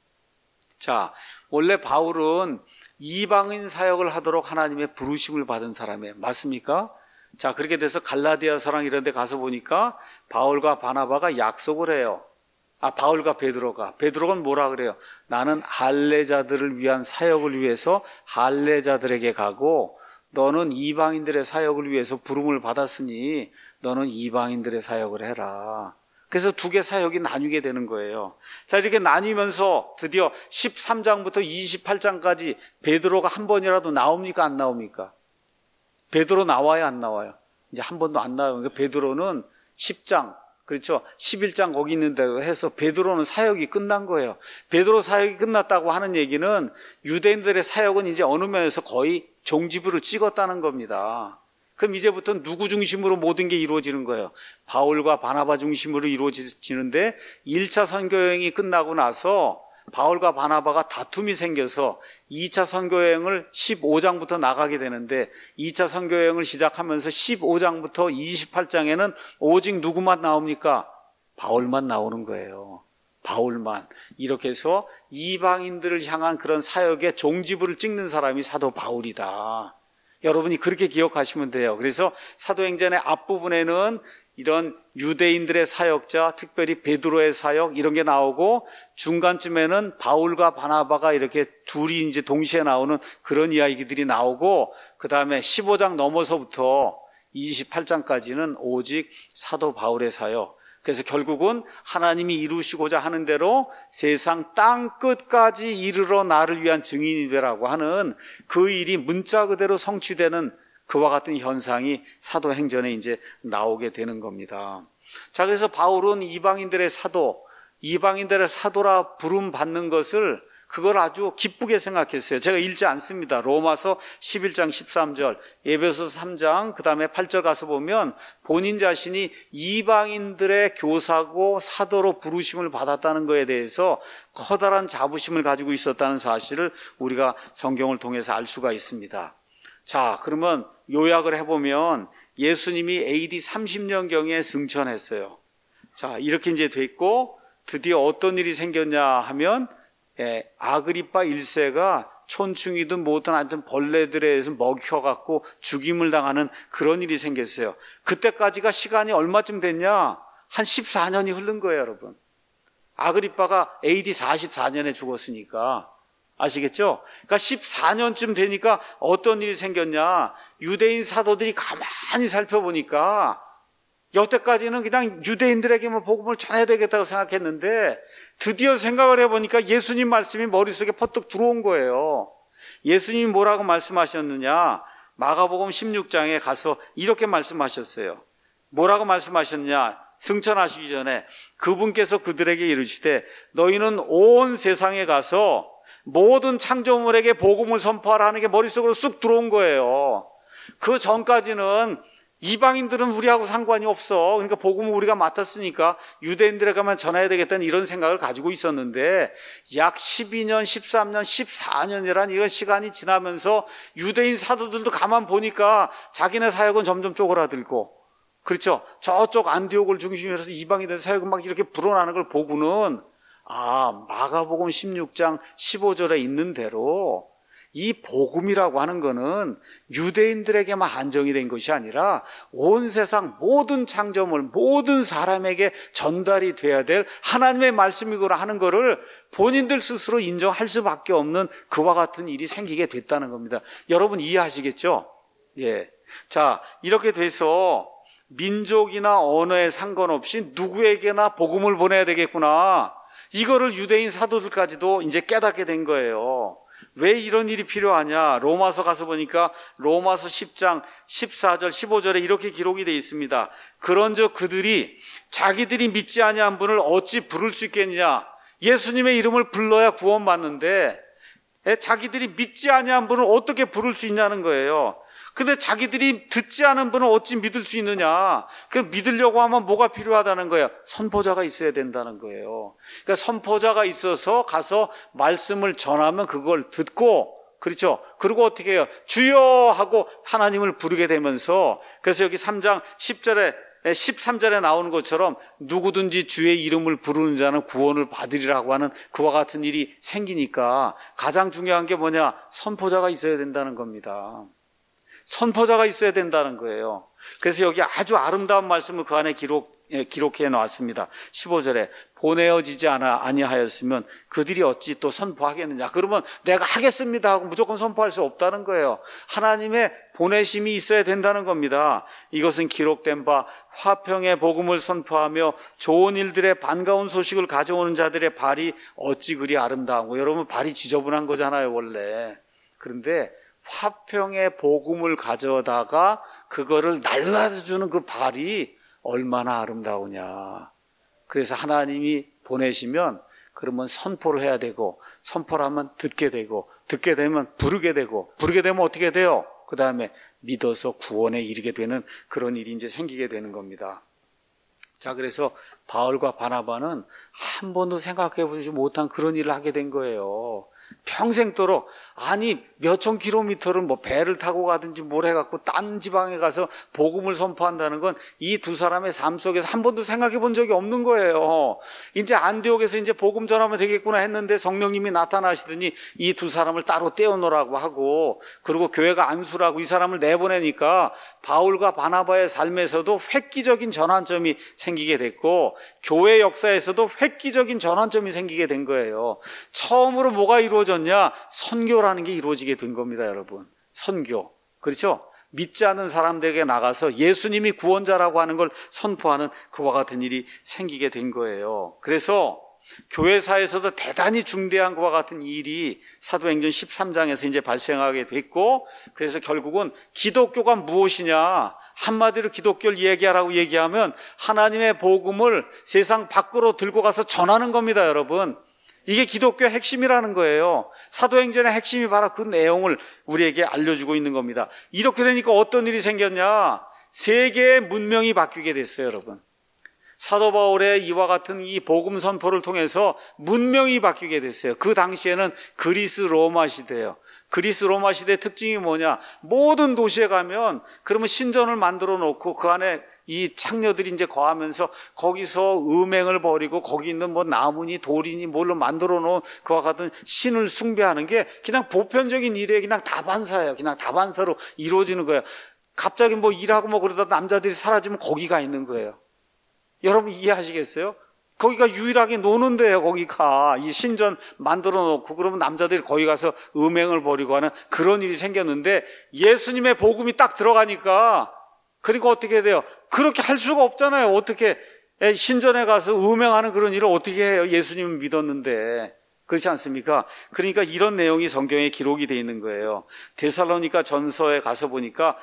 자, 원래 바울은 이방인 사역을 하도록 하나님의 부르심을 받은 사람이에요. 맞습니까? 자, 그렇게 돼서 갈라디아서랑 이런 데 가서 보니까 바울과 바나바가 약속을 해요. 바울과 베드로가 뭐라 그래요? 나는 할례자들을 위한 사역을 위해서 할례자들에게 가고, 너는 이방인들의 사역을 위해서 부름을 받았으니 너는 이방인들의 사역을 해라. 그래서 두 개 사역이 나뉘게 되는 거예요. 자, 이렇게 나뉘면서 드디어 13장부터 28장까지 베드로가 한 번이라도 나옵니까? 안 나옵니까? 베드로 나와요? 안 나와요? 이제 한 번도 안 나와요. 그러니까 베드로는 10장, 그렇죠, 11장 거기 있는 대로 해서 베드로는 사역이 끝난 거예요. 베드로 사역이 끝났다고 하는 얘기는 유대인들의 사역은 이제 어느 면에서 거의 종지부를 찍었다는 겁니다. 그럼 이제부터 누구 중심으로 모든 게 이루어지는 거예요? 바울과 바나바 중심으로 이루어지는데, 1차 선교여행이 끝나고 나서 바울과 바나바가 다툼이 생겨서 2차 선교여행을 15장부터 나가게 되는데, 2차 선교여행을 시작하면서 15장부터 28장에는 오직 누구만 나옵니까? 바울만 나오는 거예요. 바울만. 이렇게 해서 이방인들을 향한 그런 사역의 종지부를 찍는 사람이 사도 바울이다. 여러분이 그렇게 기억하시면 돼요. 그래서 사도행전의 앞부분에는 이런 유대인들의 사역자, 특별히 베드로의 사역 이런 게 나오고, 중간쯤에는 바울과 바나바가 이렇게 둘이 이제 동시에 나오는 그런 이야기들이 나오고, 그 다음에 15장 넘어서부터 28장까지는 오직 사도 바울의 사역. 그래서 결국은 하나님이 이루시고자 하는 대로 세상 땅 끝까지 이르러 나를 위한 증인이 되라고 하는 그 일이 문자 그대로 성취되는 그와 같은 현상이 사도행전에 이제 나오게 되는 겁니다. 자, 그래서 바울은 이방인들의 사도라 부름 받는 것을, 그걸 아주 기쁘게 생각했어요. 제가 읽지 않습니다. 로마서 11장 13절, 에베소서 3장, 그 다음에 8절 가서 보면 본인 자신이 이방인들의 교사고 사도로 부르심을 받았다는 것에 대해서 커다란 자부심을 가지고 있었다는 사실을 우리가 성경을 통해서 알 수가 있습니다. 자, 그러면 요약을 해보면 예수님이 AD 30년경에 승천했어요. 자, 이렇게 이제 됐고, 드디어 어떤 일이 생겼냐 하면, 아그리파 1세가 촌충이든 뭐든 하여튼 벌레들에 의해서 먹혀갖고 죽임을 당하는 그런 일이 생겼어요. 그때까지가 시간이 얼마쯤 됐냐? 한 14년이 흐른 거예요, 여러분. 아그리파가 AD 44년에 죽었으니까. 아시겠죠? 그러니까 14년쯤 되니까 어떤 일이 생겼냐? 유대인 사도들이 가만히 살펴보니까 여태까지는 그냥 유대인들에게만 복음을 전해야 되겠다고 생각했는데, 드디어 생각을 해보니까 예수님 말씀이 머릿속에 퍼뜩 들어온 거예요. 예수님이 뭐라고 말씀하셨느냐? 마가복음 16장에 가서 이렇게 말씀하셨어요. 뭐라고 말씀하셨냐? 승천하시기 전에 그분께서 그들에게 이르시되 너희는 온 세상에 가서 모든 창조물에게 복음을 선포하라 하는 게 머릿속으로 쑥 들어온 거예요. 그 전까지는 이방인들은 우리하고 상관이 없어. 그러니까 복음을 우리가 맡았으니까 유대인들에게만 전해야 되겠다는 이런 생각을 가지고 있었는데, 약 12년, 13년, 14년이란 이런 시간이 지나면서 유대인 사도들도 가만 보니까 자기네 사역은 점점 쪼그라들고, 그렇죠, 저쪽 안디옥을 중심으로 해서 이방인들 사역은 막 이렇게 불어나는 걸 보고는 마가복음 16장 15절에 있는 대로 이 복음이라고 하는 거는 유대인들에게만 한정이 된 것이 아니라 온 세상 모든 창조물, 모든 사람에게 전달이 돼야 될 하나님의 말씀이구나 하는 거를 본인들 스스로 인정할 수밖에 없는 그와 같은 일이 생기게 됐다는 겁니다. 여러분 이해하시겠죠? 예. 자, 이렇게 돼서 민족이나 언어에 상관없이 누구에게나 복음을 보내야 되겠구나. 이거를 유대인 사도들까지도 이제 깨닫게 된 거예요. 왜 이런 일이 필요하냐? 로마서 가서 보니까 로마서 10장 14절 15절에 이렇게 기록이 되어 있습니다. 그런즉 그들이 자기들이 믿지 아니한 분을 어찌 부를 수 있겠느냐? 예수님의 이름을 불러야 구원받는데 자기들이 믿지 아니한 분을 어떻게 부를 수 있냐는 거예요. 근데 자기들이 듣지 않은 분을 어찌 믿을 수 있느냐? 그 믿으려고 하면 뭐가 필요하다는 거예요? 선포자가 있어야 된다는 거예요. 그러니까 선포자가 있어서 가서 말씀을 전하면 그걸 듣고, 그렇죠? 그리고 어떻게 해요? 주여 하고 하나님을 부르게 되면서, 그래서 여기 3장 10절에 13절에 나오는 것처럼 누구든지 주의 이름을 부르는 자는 구원을 받으리라고 하는 그와 같은 일이 생기니까 가장 중요한 게 뭐냐? 선포자가 있어야 된다는 겁니다. 선포자가 있어야 된다는 거예요. 그래서 여기 아주 아름다운 말씀을 그 안에 기록해 놨습니다. 15절에 보내어지지 아니하였으면 그들이 어찌 또 선포하겠느냐. 그러면 내가 하겠습니다 하고 무조건 선포할 수 없다는 거예요. 하나님의 보내심이 있어야 된다는 겁니다. 이것은 기록된 바 화평의 복음을 선포하며 좋은 일들의 반가운 소식을 가져오는 자들의 발이 어찌 그리 아름다운고. 여러분 발이 지저분한 거잖아요 원래. 그런데 화평의 복음을 가져다가 그거를 날라주는 그 발이 얼마나 아름다우냐. 그래서 하나님이 보내시면 그러면 선포를 해야 되고, 선포를 하면 듣게 되고, 듣게 되면 부르게 되고, 부르게 되면 어떻게 돼요? 그 다음에 믿어서 구원에 이르게 되는 그런 일이 이제 생기게 되는 겁니다. 자, 그래서 바울과 바나바는 한 번도 생각해 보지 못한 그런 일을 하게 된 거예요. 평생도록 몇천 킬로미터를 뭐 배를 타고 가든지 뭘 해갖고 딴 지방에 가서 복음을 선포한다는 건 이 두 사람의 삶 속에서 한 번도 생각해 본 적이 없는 거예요. 이제 안디옥에서 이제 복음 전하면 되겠구나 했는데 성령님이 나타나시더니 이 두 사람을 따로 떼어놓으라고 하고, 그리고 교회가 안수라고 이 사람을 내보내니까 바울과 바나바의 삶에서도 획기적인 전환점이 생기게 됐고, 교회 역사에서도 획기적인 전환점이 생기게 된 거예요. 처음으로 뭐가 이루어졌냐? 선교라는 게 이루어지게 된 겁니다, 여러분. 선교. 그렇죠? 믿지 않는 사람들에게 나가서 예수님이 구원자라고 하는 걸 선포하는 그와 같은 일이 생기게 된 거예요. 그래서 교회사에서도 대단히 중대한 것과 같은 일이 사도행전 13장에서 이제 발생하게 됐고, 그래서 결국은 기독교가 무엇이냐, 한마디로 기독교를 얘기하라고 얘기하면 하나님의 복음을 세상 밖으로 들고 가서 전하는 겁니다, 여러분. 이게 기독교의 핵심이라는 거예요. 사도행전의 핵심이 바로 그 내용을 우리에게 알려주고 있는 겁니다. 이렇게 되니까 어떤 일이 생겼냐? 세계의 문명이 바뀌게 됐어요, 여러분. 사도 바울의 이와 같은 이 복음 선포를 통해서 문명이 바뀌게 됐어요. 그 당시에는 그리스 로마 시대예요. 그리스 로마 시대의 특징이 뭐냐? 모든 도시에 가면 그러면 신전을 만들어 놓고 그 안에 이 창녀들이 이제 거하면서 거기서 음행을 벌이고 거기 있는 뭐 나무니 돌이니 뭘로 만들어 놓은 그와 같은 신을 숭배하는 게 그냥 보편적인 일이에요. 그냥 다반사예요. 그냥 다반사로 이루어지는 거예요. 갑자기 뭐 일하고 뭐 그러다 남자들이 사라지면 거기가 있는 거예요. 여러분 이해하시겠어요? 거기가 유일하게 노는 데예요. 거기가 이 신전 만들어 놓고 그러면 남자들이 거기 가서 음행을 벌이고 하는 그런 일이 생겼는데, 예수님의 복음이 딱 들어가니까 그리고 어떻게 돼요? 그렇게 할 수가 없잖아요. 어떻게 신전에 가서 음행하는 그런 일을 어떻게 해요? 예수님을 믿었는데. 그렇지 않습니까? 그러니까 이런 내용이 성경에 기록이 되어 있는 거예요. 데살로니가 전서에 가서 보니까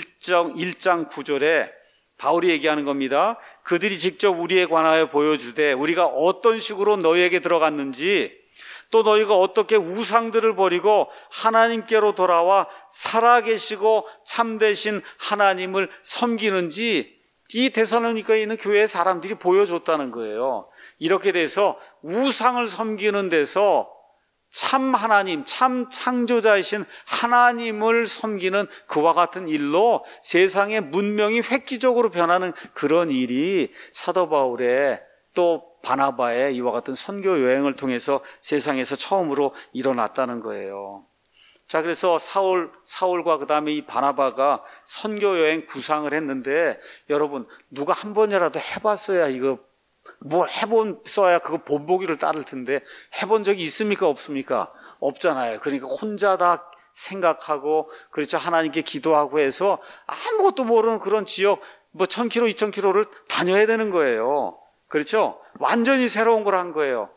1장 9절에 바울이 얘기하는 겁니다. 그들이 직접 우리에 관하여 보여주되 우리가 어떤 식으로 너희에게 들어갔는지, 또 너희가 어떻게 우상들을 버리고 하나님께로 돌아와 살아계시고 참되신 하나님을 섬기는지 이 데살로니가에 있는 교회의 사람들이 보여줬다는 거예요. 이렇게 돼서 우상을 섬기는 데서 참 하나님, 참 창조자이신 하나님을 섬기는 그와 같은 일로 세상의 문명이 획기적으로 변하는 그런 일이 사도 바울의 또 바나바의 이와 같은 선교 여행을 통해서 세상에서 처음으로 일어났다는 거예요. 자, 그래서 사울과 그 다음에 이 바나바가 선교 여행 구상을 했는데, 여러분, 누가 한 번이라도 해봤어야 이거, 뭘 해봤어야 그거 본보기를 따를 텐데, 해본 적이 있습니까? 없습니까? 없잖아요. 그러니까 혼자 다 생각하고, 그렇죠. 하나님께 기도하고 해서 아무것도 모르는 그런 지역, 1000km, 2000km를 다녀야 되는 거예요. 그렇죠? 완전히 새로운 걸 한 거예요.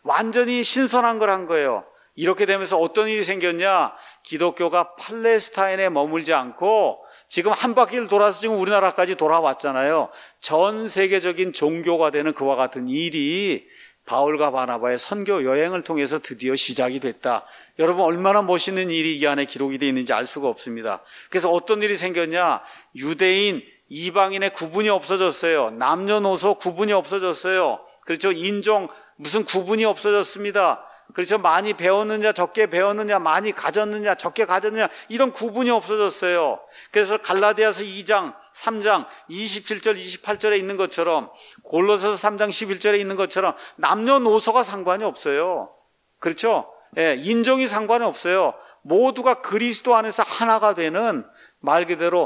완전히 신선한 걸 한 거예요. 이렇게 되면서 어떤 일이 생겼냐? 기독교가 팔레스타인에 머물지 않고 지금 한 바퀴를 돌아서 지금 우리나라까지 돌아왔잖아요. 전 세계적인 종교가 되는 그와 같은 일이 바울과 바나바의 선교 여행을 통해서 드디어 시작이 됐다. 여러분, 얼마나 멋있는 일이 이 안에 기록이 되어 있는지 알 수가 없습니다. 그래서 어떤 일이 생겼냐? 유대인, 이방인의 구분이 없어졌어요. 남녀노소 구분이 없어졌어요. 그렇죠? 인종 무슨 구분이 없어졌습니다. 그렇죠? 많이 배웠느냐, 적게 배웠느냐, 많이 가졌느냐, 적게 가졌느냐, 이런 구분이 없어졌어요. 그래서 갈라디아서 2장, 3장, 27절, 28절에 있는 것처럼, 골로새서 3장 11절에 있는 것처럼 남녀노소가 상관이 없어요. 그렇죠? 예, 인종이 상관이 없어요. 모두가 그리스도 안에서 하나가 되는, 말 그대로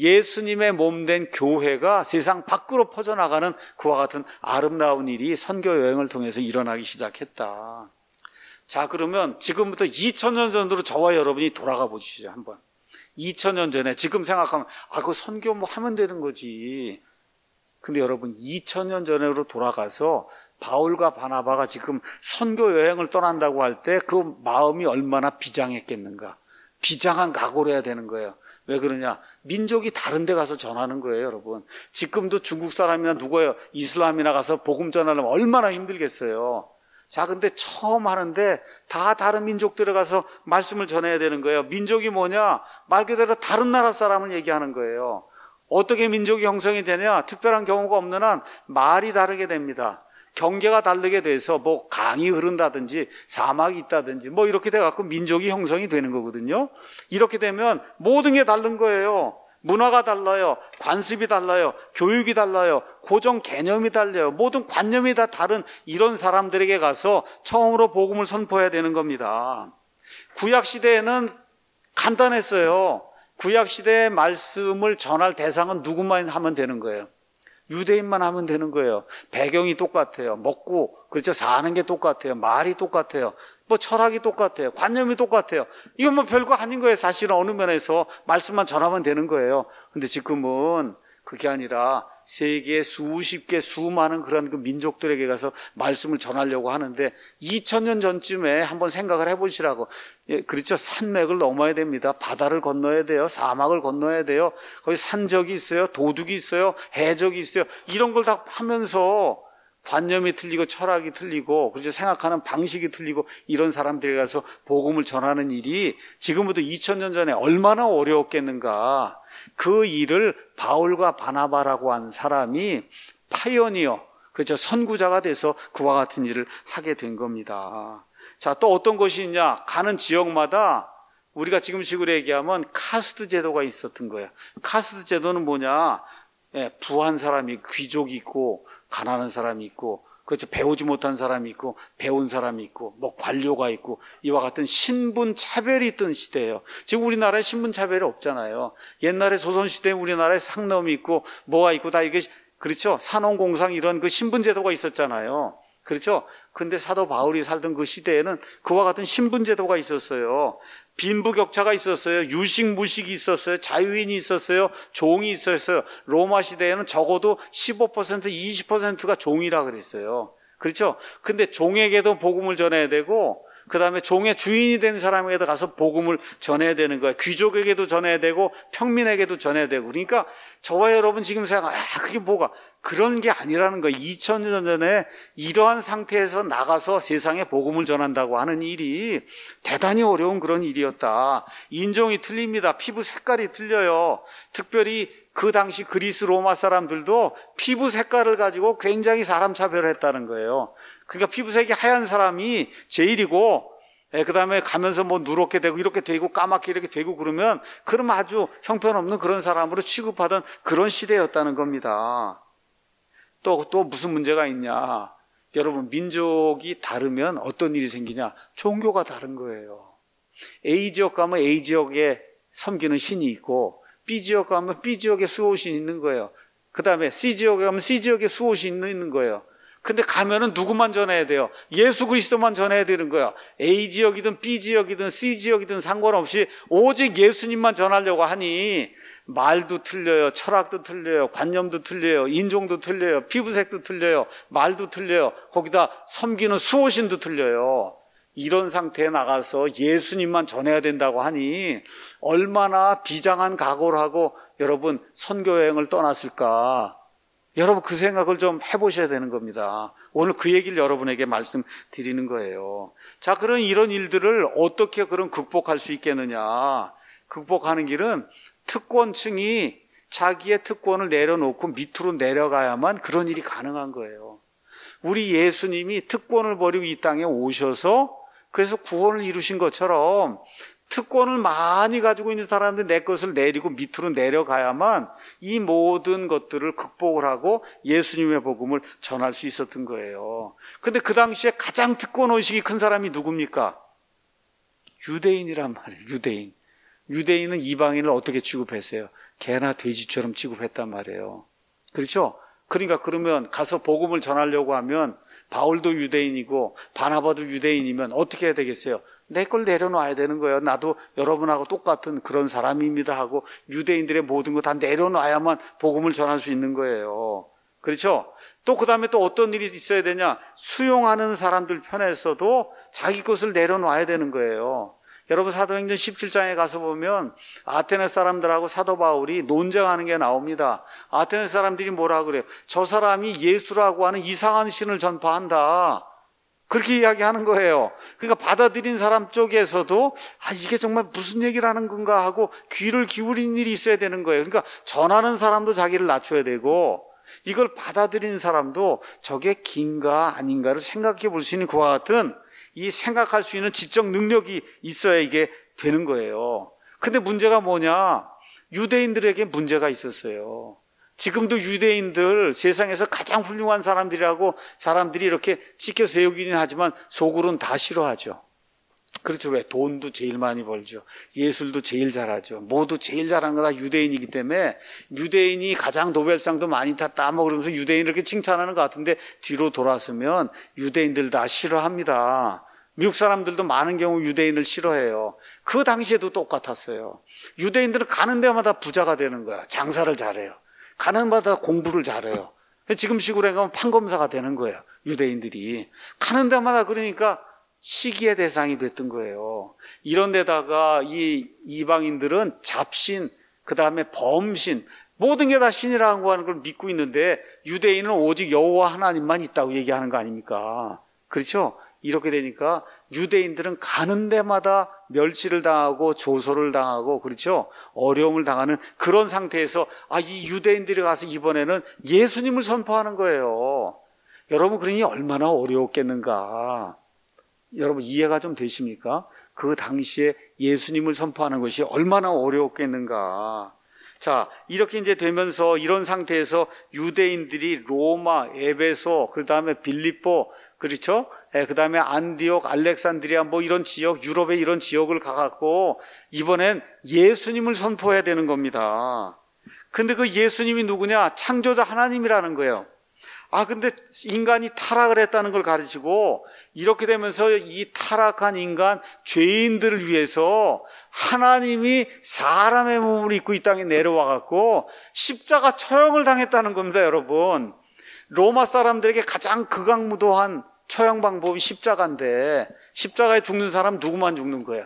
예수님의 몸된 교회가 세상 밖으로 퍼져나가는 그와 같은 아름다운 일이 선교 여행을 통해서 일어나기 시작했다. 자, 그러면 지금부터 2000년 전으로 저와 여러분이 돌아가 보시죠, 한번. 2000년 전에 지금 생각하면 그거 선교 뭐 하면 되는 거지. 근데 여러분, 2000년 전으로 돌아가서 바울과 바나바가 지금 선교 여행을 떠난다고 할 때 그 마음이 얼마나 비장했겠는가. 비장한 각오를 해야 되는 거예요. 왜 그러냐? 민족이 다른 데 가서 전하는 거예요, 여러분. 지금도 중국 사람이나 누구예요? 이슬람이나 가서 복음 전하려면 얼마나 힘들겠어요. 자, 근데 처음 하는데 다 다른 민족들에 가서 말씀을 전해야 되는 거예요. 민족이 뭐냐? 말 그대로 다른 나라 사람을 얘기하는 거예요. 어떻게 민족이 형성이 되냐? 특별한 경우가 없는 한 말이 다르게 됩니다. 경계가 다르게 돼서 뭐 강이 흐른다든지 사막이 있다든지 뭐 이렇게 돼갖고 민족이 형성이 되는 거거든요. 이렇게 되면 모든 게 다른 거예요. 문화가 달라요. 관습이 달라요. 교육이 달라요. 고정 개념이 달라요. 모든 관념이 다 다른 이런 사람들에게 가서 처음으로 복음을 선포해야 되는 겁니다. 구약시대에는 간단했어요. 구약시대의 말씀을 전할 대상은 누구만 하면 되는 거예요. 유대인만 하면 되는 거예요. 배경이 똑같아요. 먹고, 그렇죠. 사는 게 똑같아요. 말이 똑같아요. 뭐 철학이 똑같아요. 관념이 똑같아요. 이건 뭐 별거 아닌 거예요. 사실은 어느 면에서 말씀만 전하면 되는 거예요. 근데 지금은 그게 아니라 세계에 수십 개 수많은 그런 그 민족들에게 가서 말씀을 전하려고 하는데 2000년 전쯤에 한번 생각을 해보시라고. 예, 그렇죠. 산맥을 넘어야 됩니다. 바다를 건너야 돼요. 사막을 건너야 돼요. 거기 산적이 있어요. 도둑이 있어요. 해적이 있어요. 이런 걸 다 하면서 관념이 틀리고 철학이 틀리고 그렇죠. 생각하는 방식이 틀리고 이런 사람들에 가서 복음을 전하는 일이 지금부터 2000년 전에 얼마나 어려웠겠는가. 그 일을 바울과 바나바라고 하는 사람이 파이어니어, 그렇죠. 선구자가 돼서 그와 같은 일을 하게 된 겁니다. 자, 또 어떤 것이 있냐. 가는 지역마다 우리가 지금식으로 얘기하면 카스트 제도가 있었던 거예요. 카스트 제도는 뭐냐. 예, 부한 사람이 귀족이 있고 가난한 사람이 있고, 그렇죠. 배우지 못한 사람이 있고, 배운 사람이 있고, 뭐 관료가 있고, 이와 같은 신분 차별이 있던 시대예요. 지금 우리나라에 신분 차별이 없잖아요. 옛날에 조선시대에 우리나라에 상놈이 있고, 뭐가 있고, 다 이게, 그렇죠. 산업공상 이런 그 신분 제도가 있었잖아요. 그렇죠. 근데 사도 바울이 살던 그 시대에는 그와 같은 신분 제도가 있었어요. 빈부격차가 있었어요. 유식, 무식이 있었어요. 자유인이 있었어요. 종이 있었어요. 로마 시대에는 적어도 15%, 20%가 종이라 그랬어요. 그렇죠? 근데 종에게도 복음을 전해야 되고, 그 다음에 종의 주인이 된 사람에게도 가서 복음을 전해야 되는 거예요. 귀족에게도 전해야 되고, 평민에게도 전해야 되고. 그러니까 저와 여러분 지금 생각, 그게 뭐가, 그런 게 아니라는 거예요. 2000년 전에 이러한 상태에서 나가서 세상에 복음을 전한다고 하는 일이 대단히 어려운 그런 일이었다. 인종이 틀립니다. 피부 색깔이 틀려요. 특별히 그 당시 그리스 로마 사람들도 피부 색깔을 가지고 굉장히 사람 차별을 했다는 거예요. 그러니까 피부색이 하얀 사람이 제일이고, 그 다음에 가면서 뭐 누렇게 되고 이렇게 되고 까맣게 이렇게 되고 그러면 아주 형편없는 그런 사람으로 취급하던 그런 시대였다는 겁니다. 또 무슨 문제가 있냐? 여러분, 민족이 다르면 어떤 일이 생기냐? 종교가 다른 거예요. A지역 가면 A지역에 섬기는 신이 있고, B지역 가면 B지역에 수호신이 있는 거예요. 그 다음에 C지역에 가면 C지역에 수호신이 있는 거예요. 근데 가면은 누구만 전해야 돼요? 예수 그리스도만 전해야 되는 거야. A지역이든 B지역이든 C지역이든 상관없이 오직 예수님만 전하려고 하니 말도 틀려요. 철학도 틀려요. 관념도 틀려요. 인종도 틀려요. 피부색도 틀려요. 말도 틀려요. 거기다 섬기는 수호신도 틀려요. 이런 상태에 나가서 예수님만 전해야 된다고 하니 얼마나 비장한 각오를 하고 여러분 선교여행을 떠났을까? 여러분 그 생각을 좀 해보셔야 되는 겁니다. 오늘 그 얘기를 여러분에게 말씀드리는 거예요. 자, 그런 이런 일들을 어떻게 그럼 극복할 수 있겠느냐? 극복하는 길은 특권층이 자기의 특권을 내려놓고 밑으로 내려가야만 그런 일이 가능한 거예요. 우리 예수님이 특권을 버리고 이 땅에 오셔서 그래서 구원을 이루신 것처럼 특권을 많이 가지고 있는 사람들 내 것을 내리고 밑으로 내려가야만 이 모든 것들을 극복을 하고 예수님의 복음을 전할 수 있었던 거예요. 근데 그 당시에 가장 특권의식이 큰 사람이 누굽니까? 유대인이란 말이에요. 유대인. 유대인은 이방인을 어떻게 취급했어요? 개나 돼지처럼 취급했단 말이에요. 그렇죠? 그러니까 그러면 가서 복음을 전하려고 하면 바울도 유대인이고 바나바도 유대인이면 어떻게 해야 되겠어요? 내 걸 내려놔야 되는 거예요. 나도 여러분하고 똑같은 그런 사람입니다 하고 유대인들의 모든 거 다 내려놔야만 복음을 전할 수 있는 거예요. 그렇죠? 또 그 다음에 또 어떤 일이 있어야 되냐? 수용하는 사람들 편에서도 자기 것을 내려놔야 되는 거예요. 여러분 사도행전 17장에 가서 보면 아테네 사람들하고 사도 바울이 논쟁하는 게 나옵니다. 아테네 사람들이 뭐라 그래요? 저 사람이 예수라고 하는 이상한 신을 전파한다. 그렇게 이야기하는 거예요. 그러니까 받아들인 사람 쪽에서도 이게 정말 무슨 얘기를 하는 건가 하고 귀를 기울이는 일이 있어야 되는 거예요. 그러니까 전하는 사람도 자기를 낮춰야 되고 이걸 받아들인 사람도 저게 긴가 아닌가를 생각해 볼 수 있는 그와 같은 이 생각할 수 있는 지적 능력이 있어야 이게 되는 거예요. 근데 문제가 뭐냐? 유대인들에게 문제가 있었어요. 지금도 유대인들 세상에서 가장 훌륭한 사람들이라고 사람들이 이렇게 찍혀 세우기는 하지만 속으로는 다 싫어하죠. 그렇죠. 왜? 돈도 제일 많이 벌죠. 예술도 제일 잘하죠. 모두 제일 잘하는 거 다 유대인이기 때문에 유대인이 가장 노벨상도 많이 탔다 뭐 그러면서 유대인을 이렇게 칭찬하는 것 같은데 뒤로 돌아서면 유대인들 다 싫어합니다. 미국 사람들도 많은 경우 유대인을 싫어해요. 그 당시에도 똑같았어요. 유대인들은 가는 데마다 부자가 되는 거야. 장사를 잘해요. 가는 데마다 공부를 잘해요. 지금 식으로 가면 판검사가 되는 거예요. 유대인들이. 가는 데마다 그러니까 시기의 대상이 됐던 거예요. 이런 데다가 이 이방인들은 잡신, 그 다음에 범신, 모든 게 다 신이라고 하는 걸 믿고 있는데 유대인은 오직 여호와 하나님만 있다고 얘기하는 거 아닙니까? 그렇죠? 이렇게 되니까 유대인들은 가는 데마다 멸시를 당하고 조소를 당하고 그렇죠? 어려움을 당하는 그런 상태에서 이 유대인들이 가서 이번에는 예수님을 선포하는 거예요. 여러분 그러니 얼마나 어려웠겠는가? 여러분 이해가 좀 되십니까? 그 당시에 예수님을 선포하는 것이 얼마나 어려웠겠는가? 자, 이렇게 이제 되면서 이런 상태에서 유대인들이 로마, 에베소, 그 다음에 빌립보, 그렇죠? 그 다음에 안디옥, 알렉산드리아 뭐 이런 지역, 유럽의 이런 지역을 가갖고 이번엔 예수님을 선포해야 되는 겁니다. 근데 그 예수님이 누구냐? 창조자 하나님이라는 거예요. 근데 인간이 타락을 했다는 걸 가르치고 이렇게 되면서 이 타락한 인간, 죄인들을 위해서 하나님이 사람의 몸을 입고 이 땅에 내려와갖고 십자가 처형을 당했다는 겁니다, 여러분. 로마 사람들에게 가장 극악무도한 처형 방법이 십자가인데 십자가에 죽는 사람 누구만 죽는 거예요?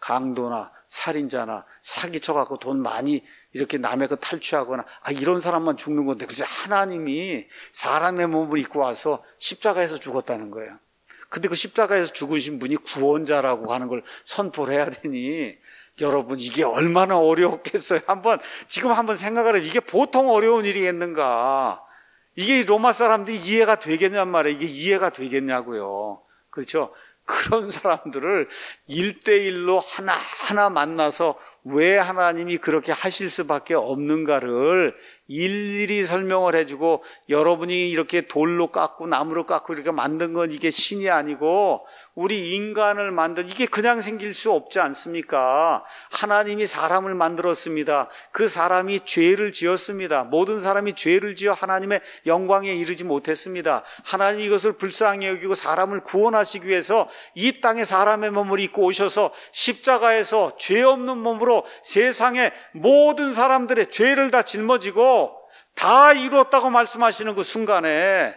강도나 살인자나 사기쳐갖고 돈 많이 이렇게 남의 거 탈취하거나 이런 사람만 죽는 건데 그래서 하나님이 사람의 몸을 입고 와서 십자가에서 죽었다는 거예요. 근데 그 십자가에서 죽으신 분이 구원자라고 하는 걸 선포를 해야 되니 여러분 이게 얼마나 어려웠겠어요. 지금 한번 생각을 해요. 이게 보통 어려운 일이겠는가? 이게 로마 사람들이 이해가 되겠냔 말이에요. 이게 이해가 되겠냐고요. 그렇죠? 그런 사람들을 1대1로 하나하나 만나서 왜 하나님이 그렇게 하실 수밖에 없는가를 일일이 설명을 해주고, 여러분이 이렇게 돌로 깎고 나무로 깎고 이렇게 만든 건 이게 신이 아니고 우리 인간을 만든, 이게 그냥 생길 수 없지 않습니까? 하나님이 사람을 만들었습니다. 그 사람이 죄를 지었습니다. 모든 사람이 죄를 지어 하나님의 영광에 이르지 못했습니다. 하나님이 이것을 불쌍히 여기고 사람을 구원하시기 위해서 이 땅에 사람의 몸을 입고 오셔서 십자가에서 죄 없는 몸으로 세상의 모든 사람들의 죄를 다 짊어지고 다 이루었다고 말씀하시는 그 순간에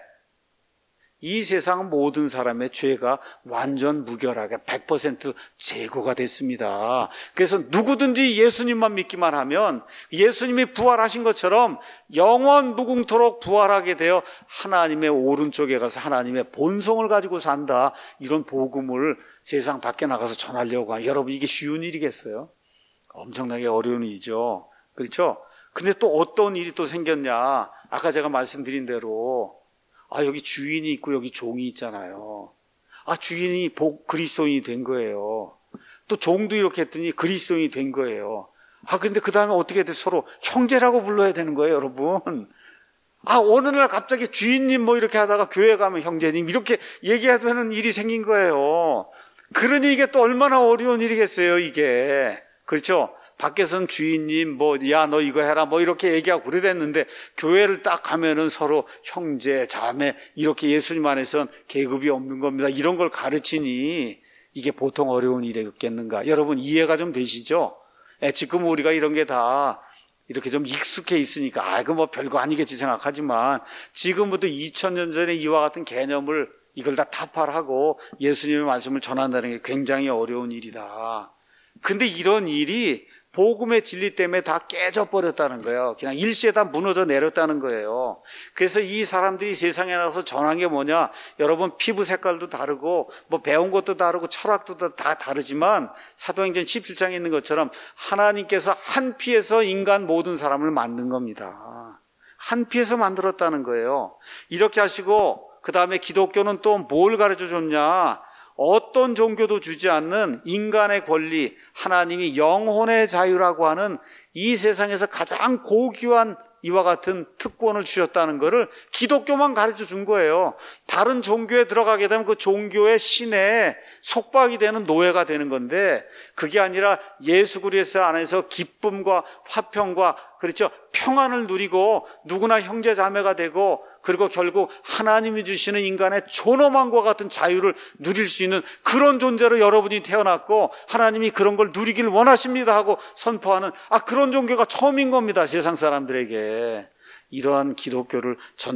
이 세상 모든 사람의 죄가 완전 무결하게 100% 제거가 됐습니다. 그래서 누구든지 예수님만 믿기만 하면 예수님이 부활하신 것처럼 영원 무궁토록 부활하게 되어 하나님의 오른쪽에 가서 하나님의 본성을 가지고 산다. 이런 복음을 세상 밖에 나가서 전하려고 하는, 여러분 이게 쉬운 일이겠어요? 엄청나게 어려운 일이죠. 그렇죠? 근데 또 어떤 일이 또 생겼냐? 아까 제가 말씀드린 대로 여기 주인이 있고 여기 종이 있잖아요. 주인이 그리스도인이 된 거예요. 또 종도 이렇게 했더니 그리스도인이 된 거예요. 근데 그 다음에 어떻게 돼? 서로 형제라고 불러야 되는 거예요, 여러분. 어느 날 갑자기 주인님 뭐 이렇게 하다가 교회 가면 형제님 이렇게 얘기하는 일이 생긴 거예요. 그러니 이게 또 얼마나 어려운 일이겠어요, 이게. 그렇죠? 밖에서는 주인님 야 너 이거 해라 이렇게 얘기하고 그랬는데 교회를 딱 가면은 서로 형제 자매 이렇게 예수님 안에서는 계급이 없는 겁니다. 이런 걸 가르치니 이게 보통 어려운 일이겠는가? 여러분 이해가 좀 되시죠? 지금 우리가 이런 게 다 이렇게 좀 익숙해 있으니까 이거 별거 아니겠지 생각하지만, 지금부터 2000년 전에 이와 같은 개념을 이걸 다 타파하고 예수님의 말씀을 전한다는 게 굉장히 어려운 일이다. 근데 이런 일이 복음의 진리 때문에 다 깨져버렸다는 거예요. 그냥 일시에 다 무너져 내렸다는 거예요. 그래서 이 사람들이 세상에 나가서 전한 게 뭐냐? 여러분 피부 색깔도 다르고 배운 것도 다르고 철학도 다 다르지만 사도행전 17장에 있는 것처럼 하나님께서 한 피에서 인간 모든 사람을 만든 겁니다. 한 피에서 만들었다는 거예요. 이렇게 하시고 그 다음에 기독교는 또 뭘 가르쳐 줬냐? 어떤 종교도 주지 않는 인간의 권리, 하나님이 영혼의 자유라고 하는 이 세상에서 가장 고귀한 이와 같은 특권을 주셨다는 것을 기독교만 가르쳐 준 거예요. 다른 종교에 들어가게 되면 그 종교의 신에 속박이 되는 노예가 되는 건데, 그게 아니라 예수 그리스도 안에서 기쁨과 화평과, 그렇죠, 평안을 누리고 누구나 형제 자매가 되고, 그리고 결국 하나님이 주시는 인간의 존엄함과 같은 자유를 누릴 수 있는 그런 존재로 여러분이 태어났고 하나님이 그런 걸 누리길 원하십니다 하고 선포하는 그런 종교가 처음인 겁니다. 세상 사람들에게 이러한 기독교를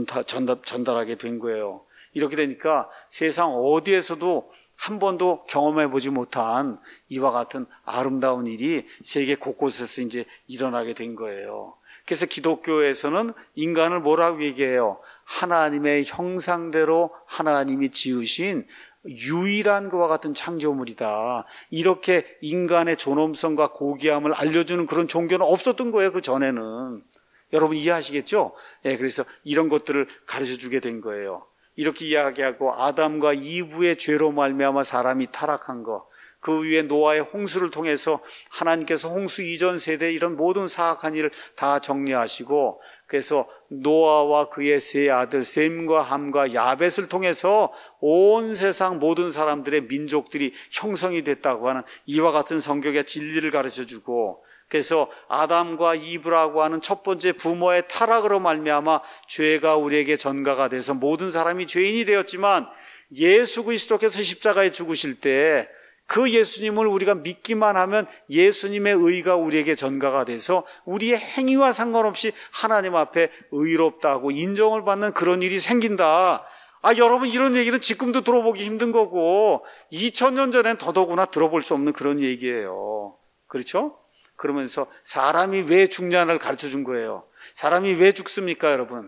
전달하게 된 거예요. 이렇게 되니까 세상 어디에서도 한 번도 경험해보지 못한 이와 같은 아름다운 일이 세계 곳곳에서 이제 일어나게 된 거예요. 그래서 기독교에서는 인간을 뭐라고 얘기해요? 하나님의 형상대로 하나님이 지으신 유일한 그와 같은 창조물이다. 이렇게 인간의 존엄성과 고귀함을 알려주는 그런 종교는 없었던 거예요, 그 전에는. 여러분 이해하시겠죠? 그래서 이런 것들을 가르쳐주게 된 거예요. 이렇게 이야기하고 아담과 이브의 죄로 말미암아 사람이 타락한 것, 그 위에 노아의 홍수를 통해서 하나님께서 홍수 이전 세대 이런 모든 사악한 일을 다 정리하시고, 그래서 노아와 그의 세 아들 셈과 함과 야벳을 통해서 온 세상 모든 사람들의 민족들이 형성이 됐다고 하는 이와 같은 성경의 진리를 가르쳐주고, 그래서 아담과 이브라고 하는 첫 번째 부모의 타락으로 말미암아 죄가 우리에게 전가가 돼서 모든 사람이 죄인이 되었지만, 예수 그리스도께서 십자가에 죽으실 때 그 예수님을 우리가 믿기만 하면 예수님의 의가 우리에게 전가가 돼서 우리의 행위와 상관없이 하나님 앞에 의롭다고 인정을 받는 그런 일이 생긴다. 여러분 이런 얘기는 지금도 들어보기 힘든 거고 2000년 전엔 더더구나 들어볼 수 없는 그런 얘기예요. 그렇죠? 그러면서 사람이 왜 죽냐를 가르쳐 준 거예요. 사람이 왜 죽습니까, 여러분?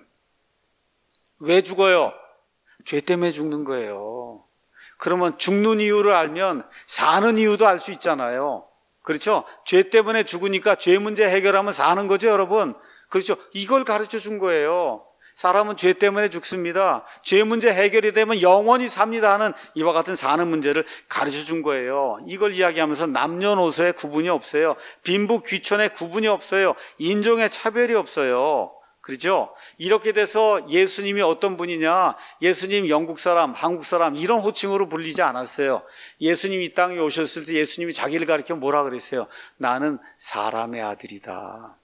왜 죽어요? 죄 때문에 죽는 거예요. 그러면 죽는 이유를 알면 사는 이유도 알 수 있잖아요. 그렇죠? 죄 때문에 죽으니까 죄 문제 해결하면 사는 거죠, 여러분. 그렇죠? 이걸 가르쳐 준 거예요. 사람은 죄 때문에 죽습니다. 죄 문제 해결이 되면 영원히 삽니다 하는 이와 같은 사는 문제를 가르쳐 준 거예요. 이걸 이야기하면서 남녀노소의 구분이 없어요. 빈부 귀천의 구분이 없어요. 인종의 차별이 없어요. 그렇죠? 이렇게 돼서 예수님이 어떤 분이냐, 예수님 영국 사람, 한국 사람 이런 호칭으로 불리지 않았어요. 예수님이 이 땅에 오셨을 때 예수님이 자기를 가리켜 뭐라 그랬어요? 나는 사람의 아들이다.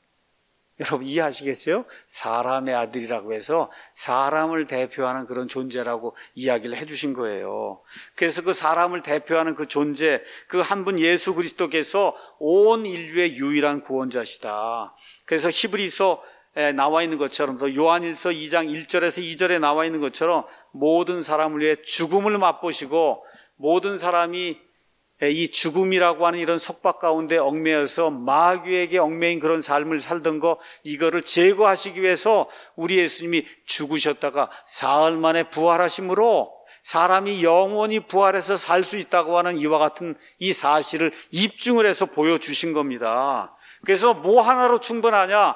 여러분 이해하시겠어요? 사람의 아들이라고 해서 사람을 대표하는 그런 존재라고 이야기를 해주신 거예요. 그래서 그 사람을 대표하는 그 존재, 그 한 분 예수 그리스도께서 온 인류의 유일한 구원자시다. 그래서 히브리서에 나와 있는 것처럼, 또 요한일서 2장 1절에서 2절에 나와 있는 것처럼 모든 사람을 위해 죽음을 맛보시고 모든 사람이 이 죽음이라고 하는 이런 속박 가운데 얽매여서 마귀에게 얽매인 그런 삶을 살던 거, 이거를 제거하시기 위해서 우리 예수님이 죽으셨다가 사흘 만에 부활하심으로 사람이 영원히 부활해서 살 수 있다고 하는 이와 같은 이 사실을 입증을 해서 보여주신 겁니다. 그래서 뭐 하나로 충분하냐?